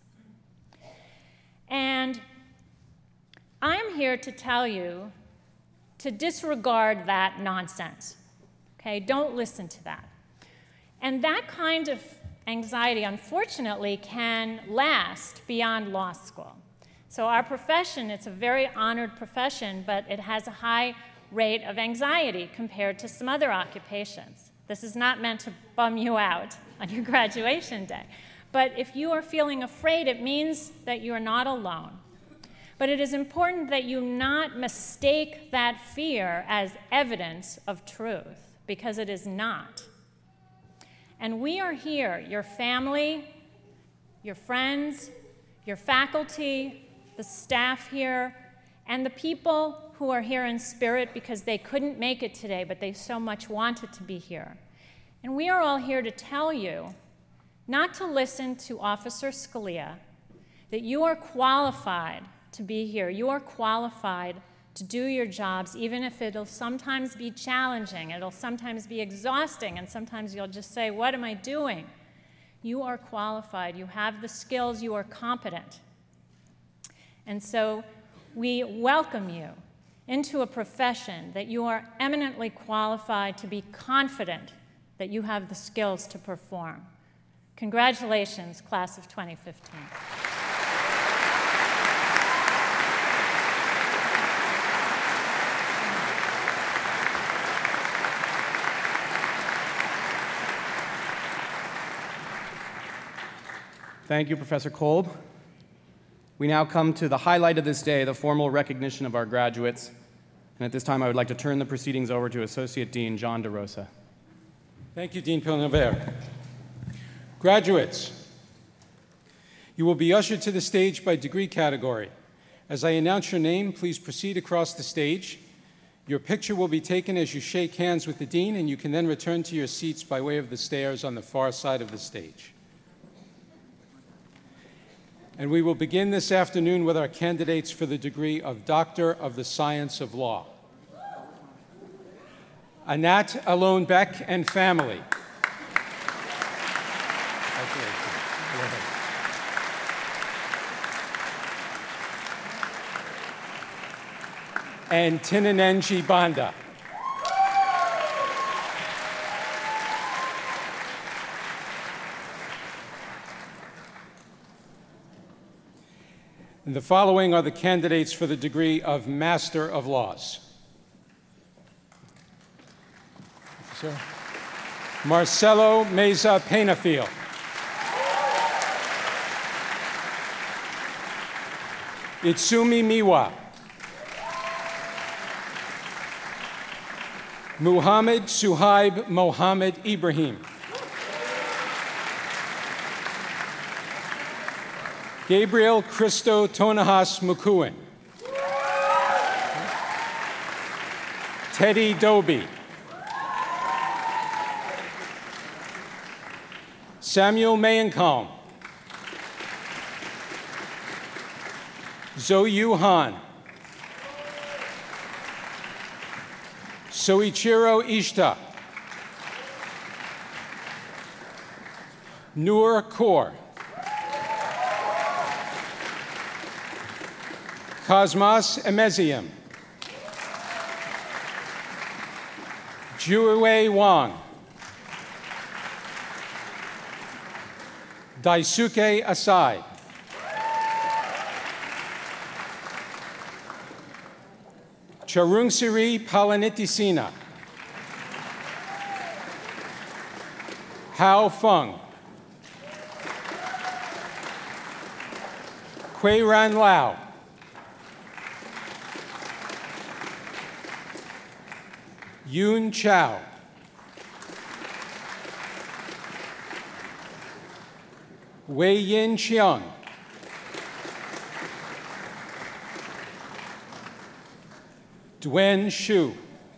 And I'm here to tell you to disregard that nonsense. Okay, don't listen to that. And that kind of anxiety, unfortunately, can last beyond law school. So our profession, it's a very honored profession, but it has a high rate of anxiety compared to some other occupations. This is not meant to bum you out on your graduation day. But if you are feeling afraid, it means that you are not alone. But it is important that you not mistake that fear as evidence of truth, because it is not. And we are here, your family, your friends, your faculty, the staff here, and the people who are here in spirit because they couldn't make it today, but they so much wanted to be here. And we are all here to tell you not to listen to Officer Scalia, that you are qualified to be here. You are qualified to do your jobs, even if it'll sometimes be challenging, it'll sometimes be exhausting, and sometimes you'll just say, what am I doing? You are qualified, you have the skills, you are competent. And so we welcome you into a profession that you are eminently qualified to be confident that you have the skills to perform. Congratulations, class of twenty fifteen. Thank you, Professor Kolb. We now come to the highlight of this day, the formal recognition of our graduates. And at this time, I would like to turn the proceedings over to Associate Dean John DeRosa. Thank you, Dean Pilnaver. Graduates, you will be ushered to the stage by degree category. As I announce your name, please proceed across the stage. Your picture will be taken as you shake hands with the dean, and you can then return to your seats by way of the stairs on the far side of the stage. And we will begin this afternoon with our candidates for the degree of Doctor of the Science of Law. Anat Alon Beck and family. And Tinanenji Banda. And the following are the candidates for the degree of Master of Laws. Sir. Marcelo Meza Penafiel. Itsumi Miwa. Muhammad Suhaib Mohammed Ibrahim. Gabriel Christo Tonahas Mukuen. Teddy Doby. Samuel Mayenkong. Zoyu Han. Soichiro Ishita. Noor Kaur. Cosmas Emezium. Juwei Wang. Daisuke Asai. Charungsiri Palanitisina. Hao Feng. Kui Ran Lao. Yoon Chow. Wei Yin Chiang. Duen Shu.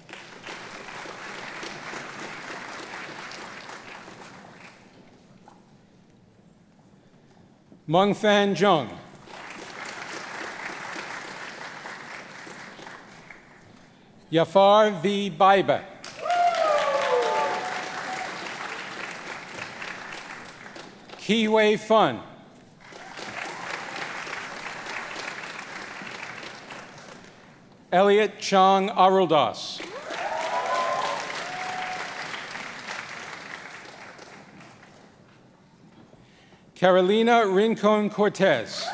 Mengfan Zheng. Yafar V. Baiba. Kiwei Fun. Elliot Chang Aruldas. Carolina Rincon Cortez.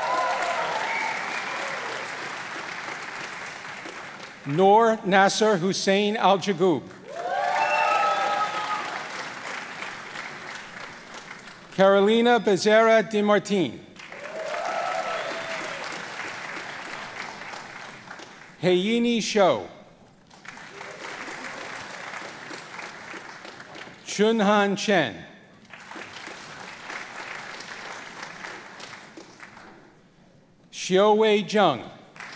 Noor Nasser Hussein Al-Jagoub. Carolina Becerra de Martin. Heyini Shou. Chunhan Chen. Xiuwei Zheng.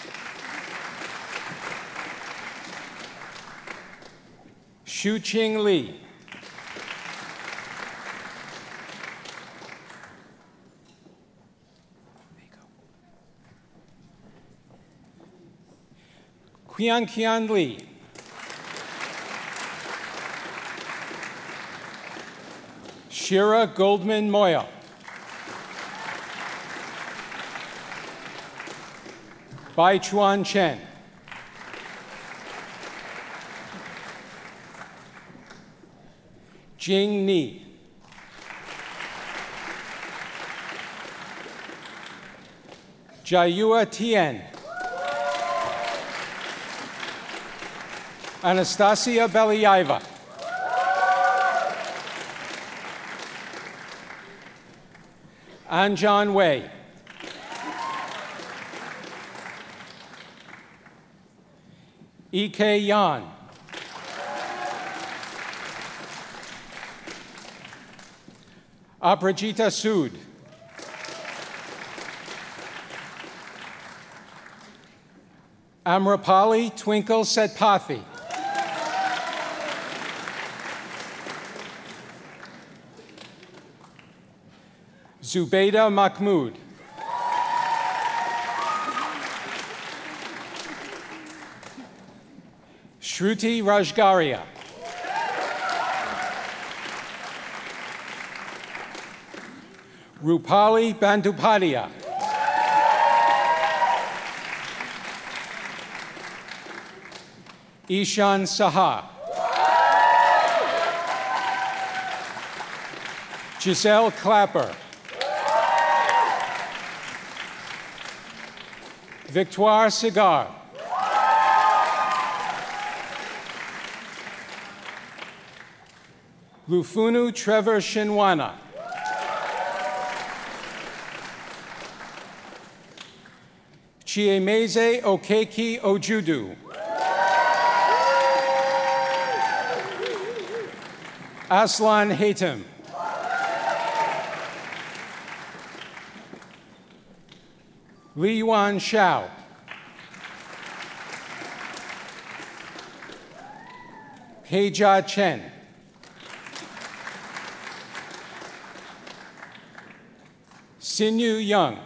Shuqing Li. Qianqian Li. Shira Goldman Moya. Bai Chuan Chen. Jing Ni. Jayua Tien. Anastasia Believa. Anjan Wei. E K Yan. Aprajita Sood. Amrapali Twinkle Setpathy. Zubaida Mahmood. Shruti Rajgaria. Rupali Bandyopadhyay. Ishan Saha. Giselle Clapper. Victoire Segar. Lufunu Trevor Shinwana. Chiemeze Okeki Ojudu. Aslan Hatem. Li Yuan Shao. Heijia Chen. Sinyu Young.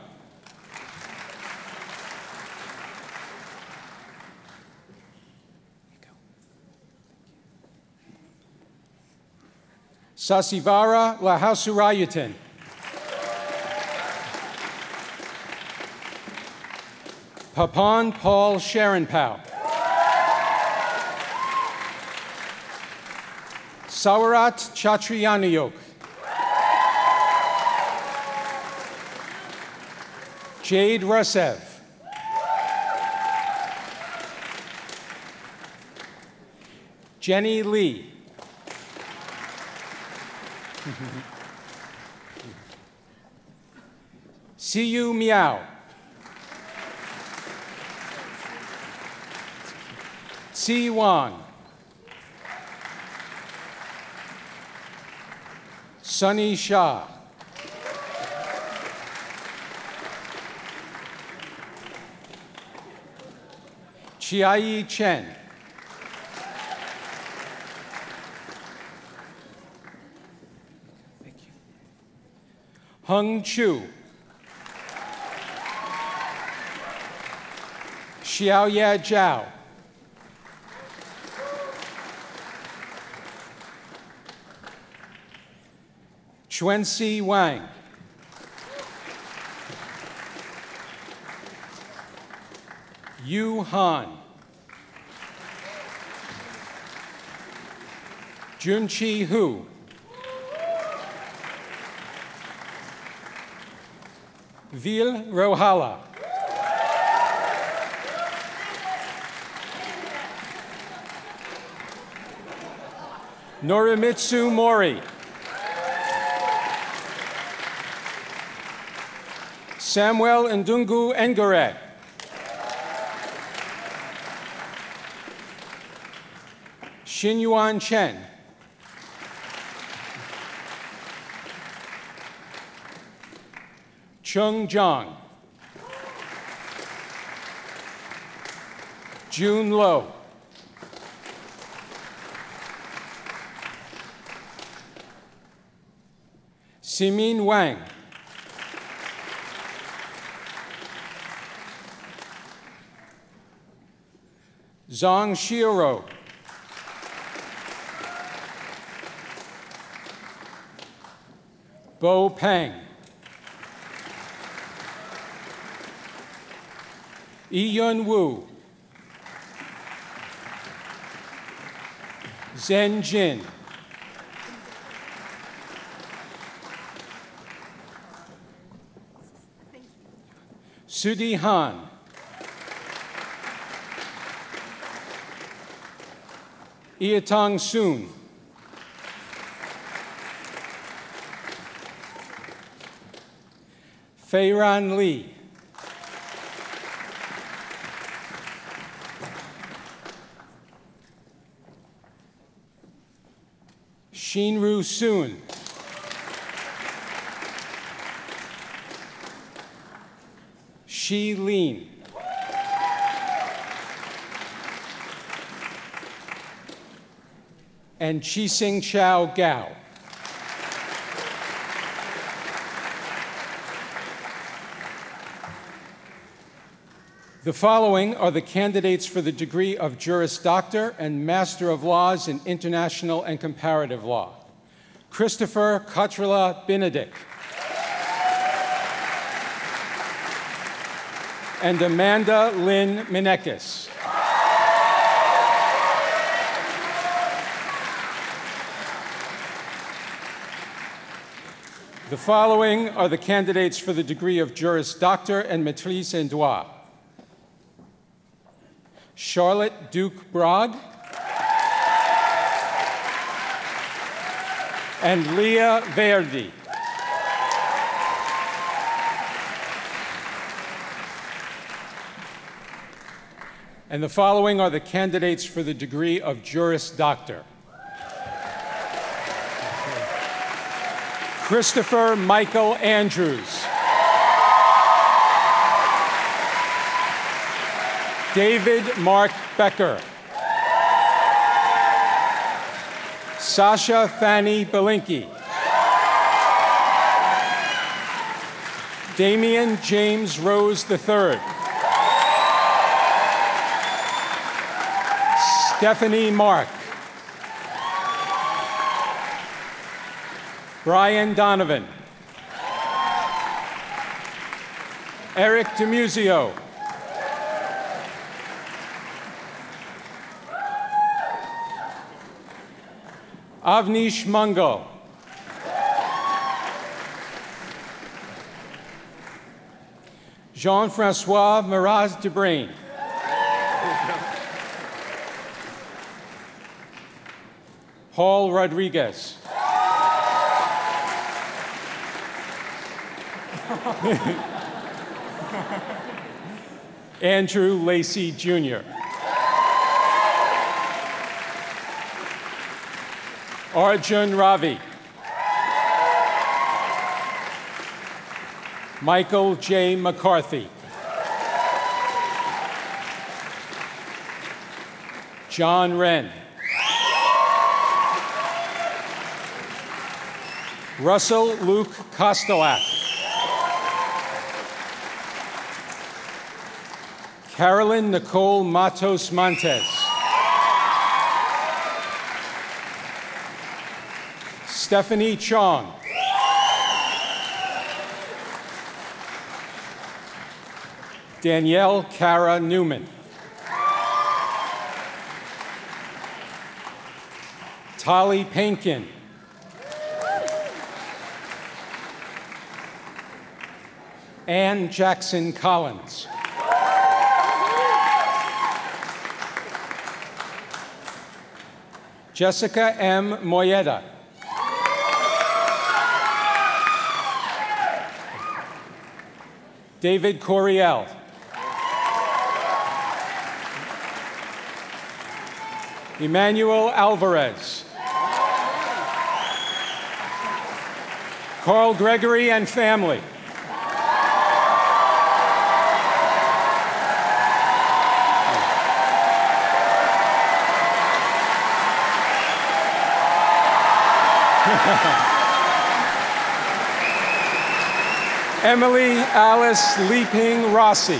Sasivara Lahasurayatan. Papan Paul Sharonpao. Sawarat Chatriyanayok. Jade Rusev. Jenny Lee. Siyu Miao. Tsi Wang. Sunny Shah. Chiayi Chen. Hung Chu. Xiaoye Zhao. Chuenxi Wang. Yu Han. Junchi Hu. Vil Rohala. Norimitsu Mori. Samuel Ndungu Ngare. Xinyuan Chen. Chung Zhang. June Lo. Simin Wang. Zhang Shiro. Bo Peng. Yiyun Wu. Zhen Jin. Sudi Han. Iatong Soon. Feiran Li. Shinru Soon. Shi Lin. And Chising Chao Gao. The following are the candidates for the degree of Juris Doctor and Master of Laws in International and Comparative Law. Christopher Kotrila Benedict and Amanda Lynn Menekis. The following are the candidates for the degree of Juris Doctor and Maîtrise en Droit. Charlotte Duke Bragg and Leah Verdi. And the following are the candidates for the degree of Juris Doctor. Christopher Michael Andrews. David Mark Becker. Sasha Fanny Belinky. Damian James Rose the third. Stephanie Mark. Brian Donovan. Eric DeMuzio. Avnish Mangal. Jean-Francois Miraz Debrain. Paul Rodriguez. Andrew Lacey Junior Arjun Ravi. Michael J. McCarthy. John Wren. Russell Luke Kostelak. Carolyn Nicole Matos Montes. Stephanie Chong. Danielle Cara Newman. Tali Painkin. Ann Jackson Collins. Jessica M. Moyeda. David Coriel. Emmanuel Alvarez. Carl Gregory and family. Emily Alice Leaping Rossi.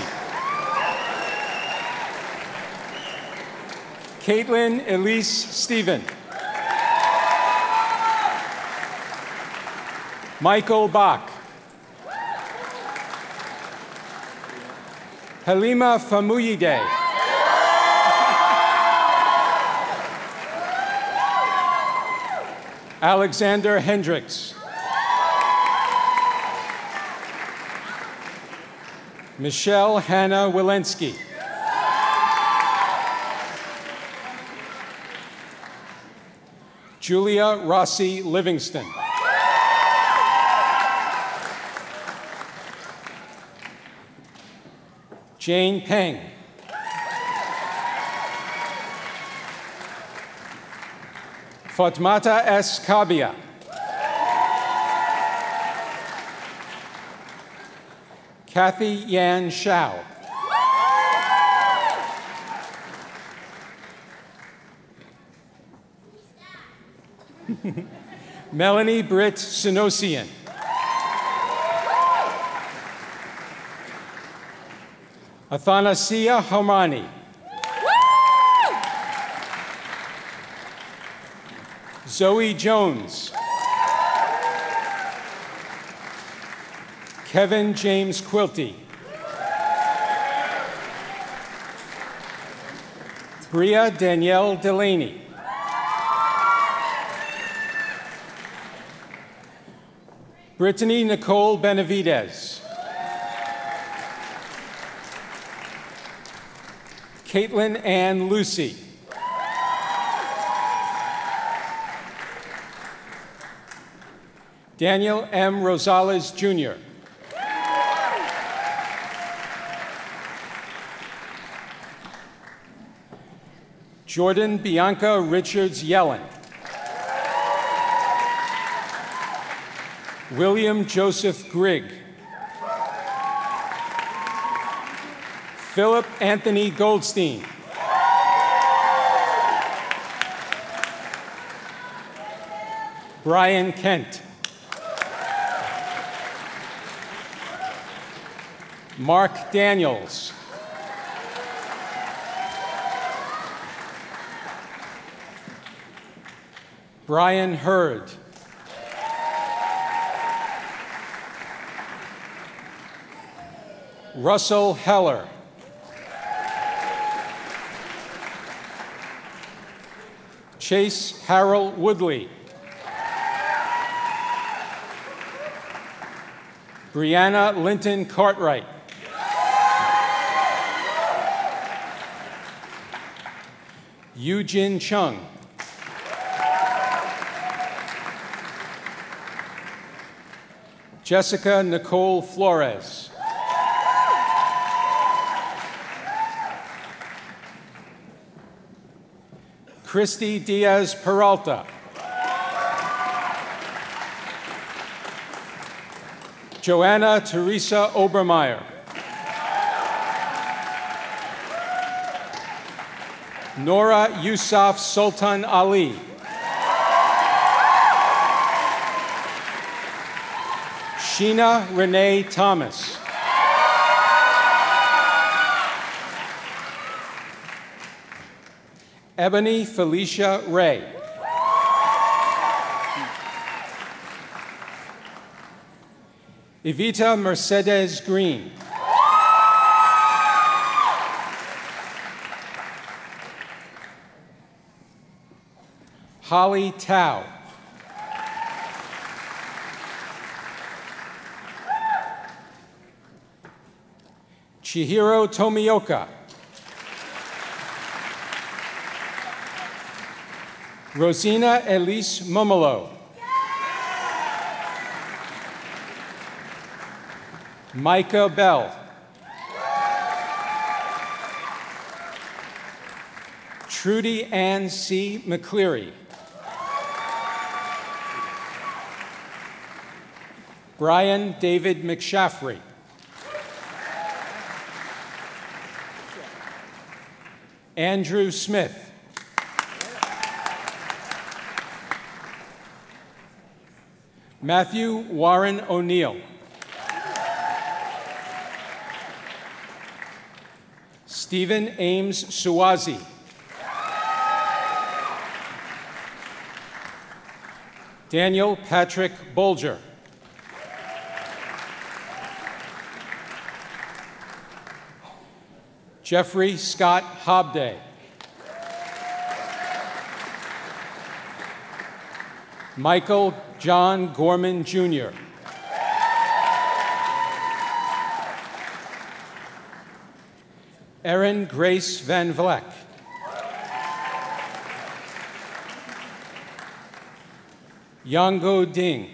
Caitlin Elise Stephen. Michael Bach. Halima Famuyide. Alexander Hendricks. Michelle Hannah Walensky. Julia Rossi Livingston. Jane Peng. Fatmata S. Kabia. Kathy Yan Shao. Melanie Britt Sinosian. Athanasia Harmani. Zoe Jones. Kevin James Quilty. Bria Danielle Delaney. Brittany Nicole Benavidez. Caitlin Ann Lucy. Daniel M. Rosales, Junior Jordan Bianca Richards Yellen. William Joseph Grigg. Philip Anthony Goldstein. Brian Kent. Mark Daniels. Brian Hurd. Russell Heller. Chase Harold Woodley. Brianna Linton Cartwright. Eugene Chung. Jessica Nicole Flores. Christy Diaz Peralta. Joanna Teresa Obermeyer. Nora Yusuf Sultan Ali. Sheena Renee Thomas. Ebony Felicia Ray. Evita Mercedes Green. Holly Tao. Chihiro Tomioka. Rosina Elise Momolo. Micah Bell. Trudy Ann C. McCleary. Brian David McShaffrey. Andrew Smith. Matthew Warren O'Neill. Stephen Ames Suwazi. Daniel Patrick Bolger. Jeffrey Scott Hobday. Michael John Gorman, Junior Erin Grace Van Vleck. Yango Ding.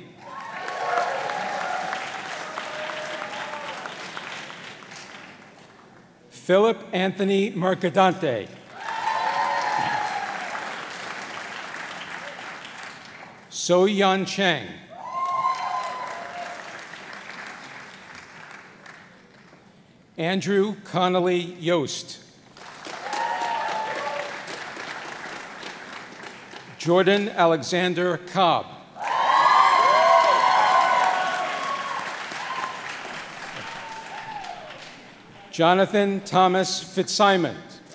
Philip Anthony Mercadante. So Yan Cheng. Andrew Connolly Yost. Jordan Alexander Cobb. Jonathan Thomas Fitzsimons.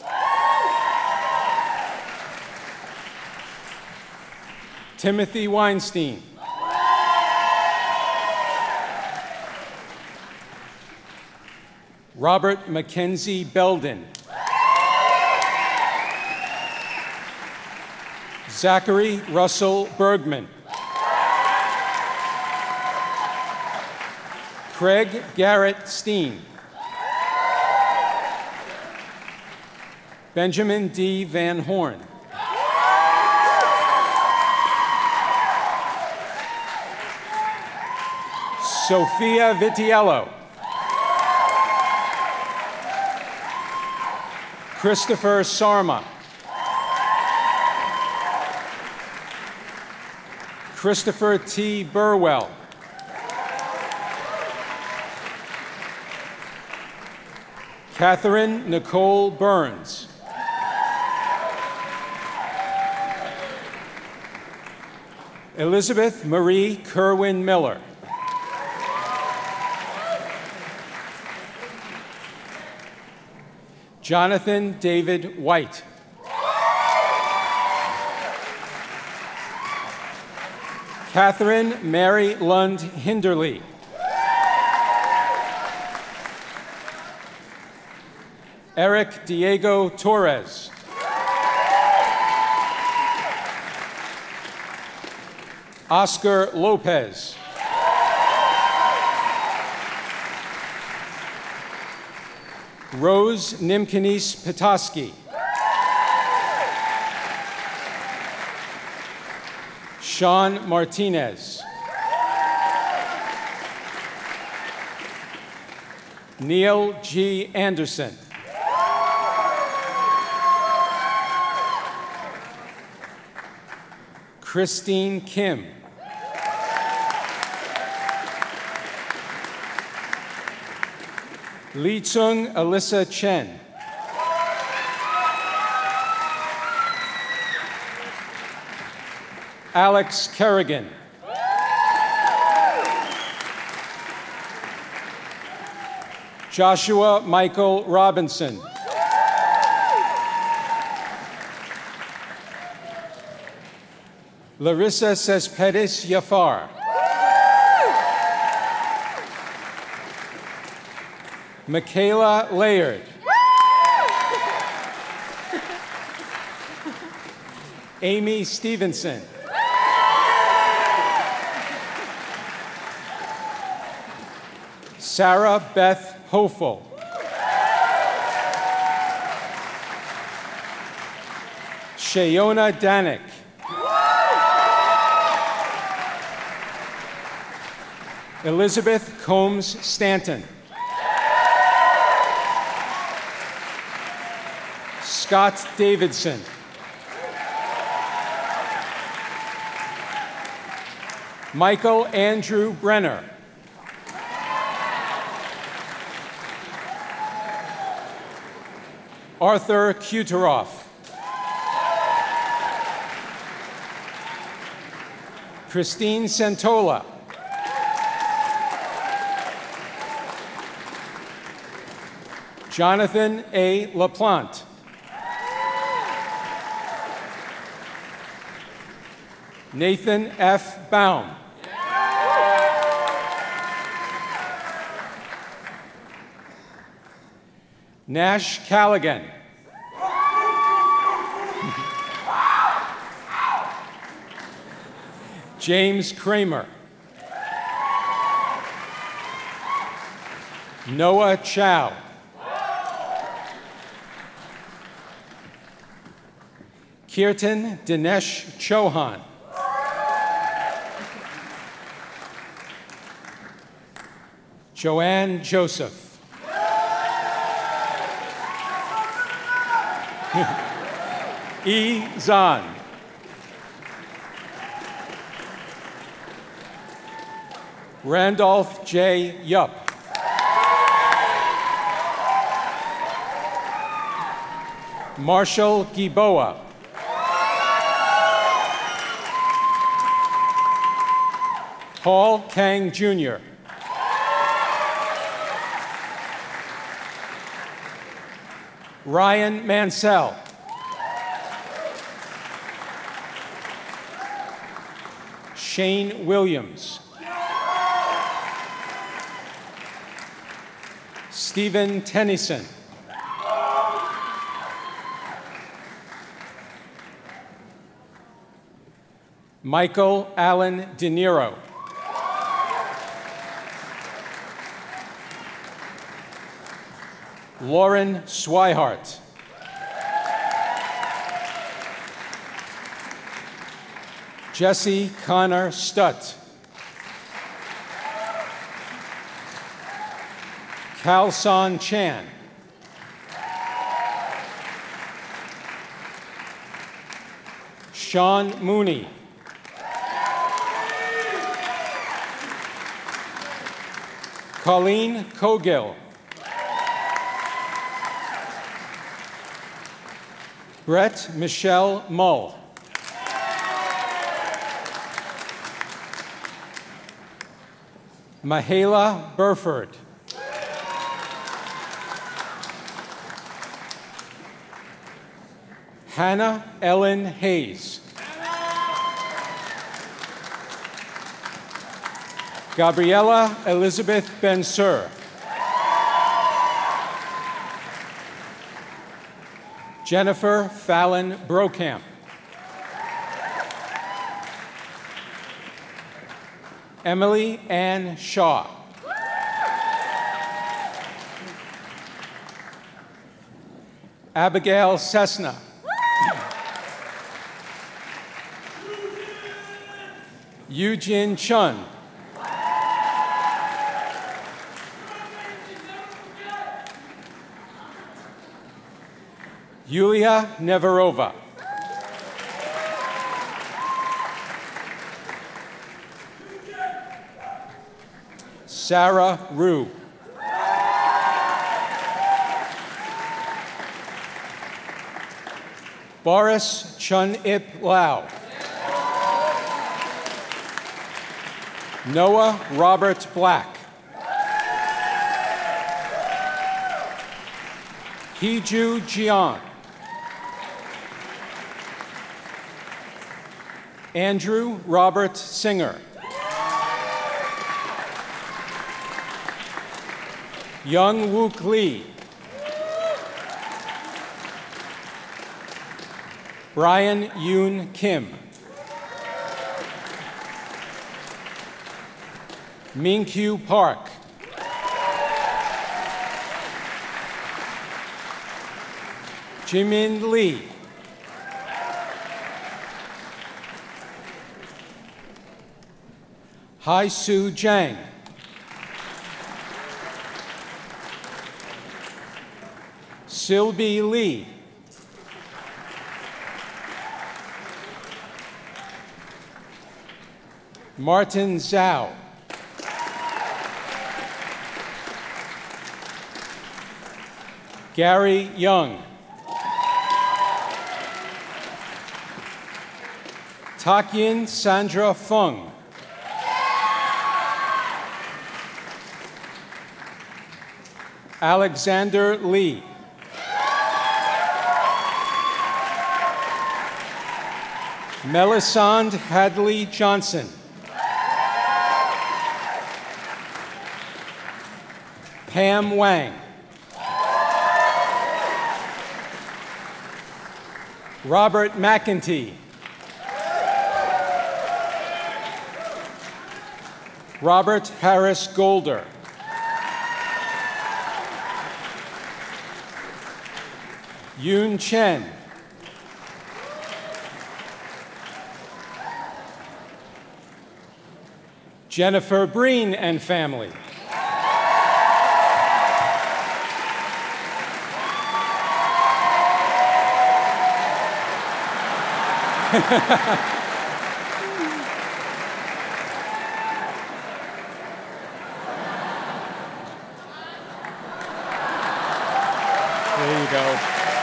Timothy Weinstein. Robert Mackenzie Belden. Zachary Russell Bergman. Craig Garrett Steen. Benjamin D. Van Horn. Sophia Vitiello. Christopher Sarma. Christopher T. Burwell. Catherine Nicole Burns. Elizabeth Marie Kerwin Miller. Jonathan David White. Catherine Mary Lund Hinderly. Eric Diego Torres. Oscar Lopez. Rose Nimkanis Petoskey. Sean Martinez. Neil G. Anderson. Christine Kim. Lee Tsung Alyssa Chen. Alex Kerrigan. Joshua Michael Robinson. Larissa Cespedes Jafar. Michaela Layard. Amy Stevenson. Sarah Beth Hofel. Shayona Danick. Elizabeth Combs Stanton. Scott Davidson. Michael Andrew Brenner. Arthur Kuteroff. Christine Santola. Jonathan A. LaPlante. Nathan F. Baum. Nash Callaghan. James Kramer. Noah Chow. Kirtan Dinesh Chauhan. Joanne Joseph. E. Zahn. Randolph J. Yupp. Marshall Giboa. Paul Kang Junior Ryan Mansell. Shane Williams. Stephen Tennyson. Michael Allen De Niro. Lauren Swihart. Jesse Connor Stutt. Kalson Chan. Sean Mooney. Colleen Cogill. Brett Michelle Mull. Mahala Burford. Hannah Ellen Hayes. Gabriella Elizabeth Ben-Sur. Jennifer Fallon Brokamp. Emily Ann Shaw. Abigail Cessna. Eugene Chun. Yulia Neverova. Sarah Rue. Boris Chun Ip Lau. Noah Robert Black. Hiju Jian. Andrew Robert Singer. Young Wook Lee. Brian Yoon Kim. Minkyu Park. Jimin Lee. Hai Su Zhang. Silby Lee. Martin Zhao. Gary Young. Takyin Sandra Fung. Alexander Lee. Melisande Hadley Johnson. Pam Wang. Robert McEntee. Robert Harris Golder. Yoon Chen. Jennifer Breen and family. There you go.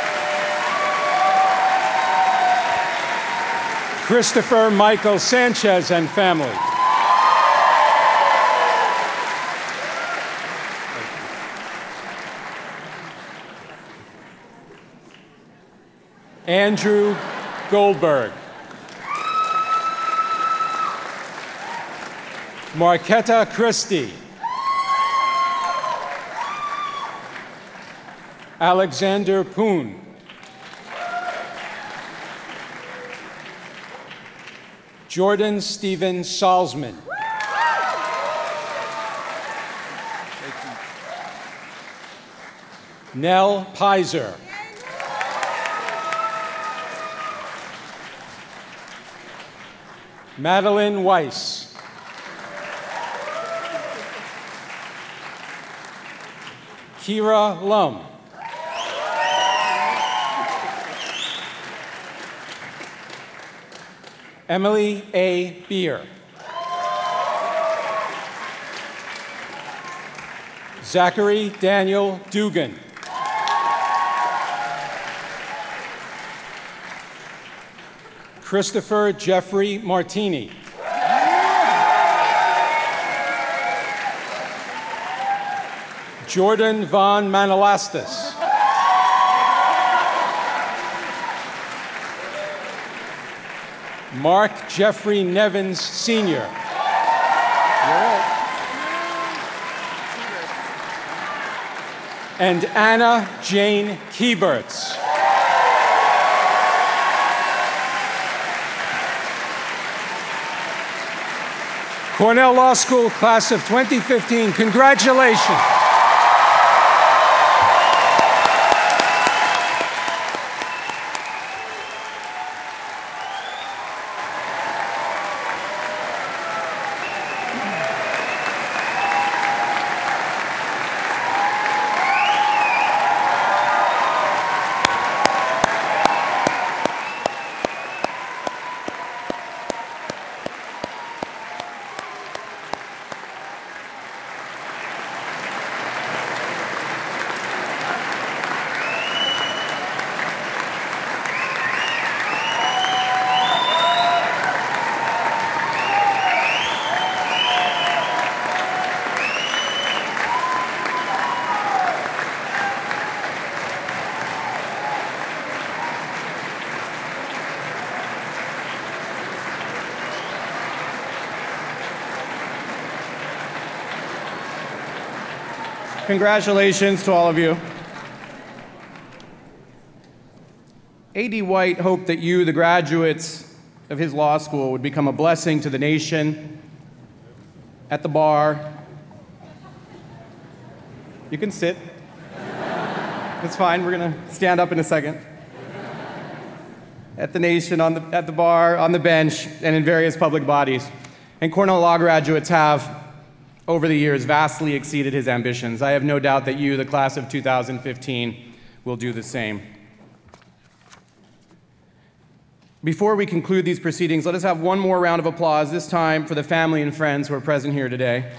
Christopher Michael Sanchez and family. Andrew Goldberg. Marquetta Christie. Alexander Poon. Jordan Stephen Salzman. Nell Pizer. Madeline Weiss. Kira Lum. Emily A. Beer. Zachary Daniel Dugan. Christopher Jeffrey Martini. Jordan Von Manolastis. Mark Jeffrey Nevins, Senior And Anna Jane Kieberts. Cornell Law School, class of twenty fifteen, congratulations. Congratulations to all of you. A D White hoped that you, the graduates of his law school, would become a blessing to the nation, at the bar. You can sit. It's fine, we're gonna stand up in a second. At the nation, on the, at the bar, on the bench, and in various public bodies. And Cornell Law graduates have, over the years, vastly exceeded his ambitions. I have no doubt that you, the class of two thousand fifteen, will do the same. Before we conclude these proceedings, let us have one more round of applause, this time for the family and friends who are present here today.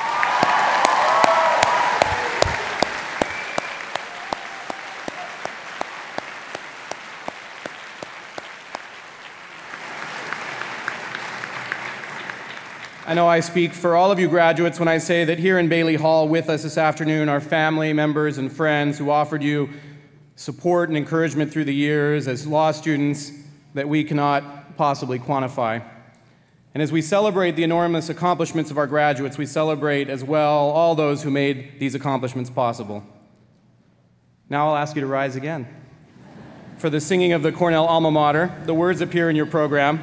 I know I speak for all of you graduates when I say that here in Bailey Hall with us this afternoon are family members and friends who offered you support and encouragement through the years as law students that we cannot possibly quantify. And as we celebrate the enormous accomplishments of our graduates, we celebrate as well all those who made these accomplishments possible. Now I'll ask you to rise again. For the singing of the Cornell alma mater, the words appear in your program.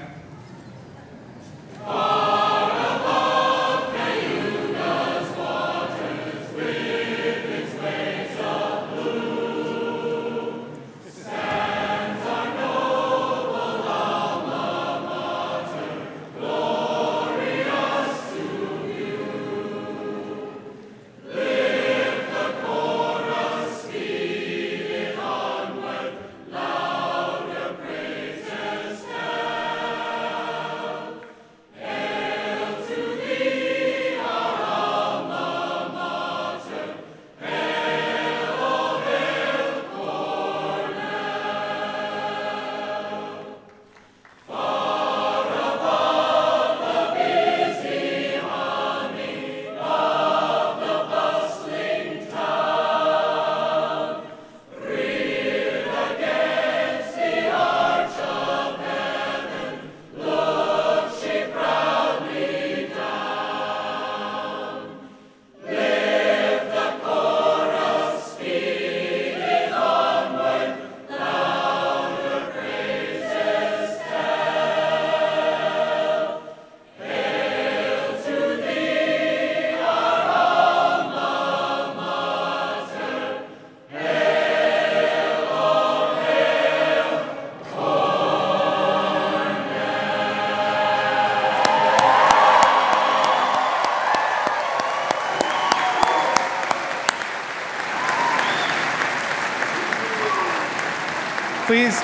Please,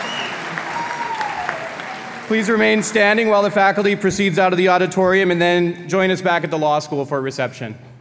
please remain standing while the faculty proceeds out of the auditorium and then join us back at the law school for a reception.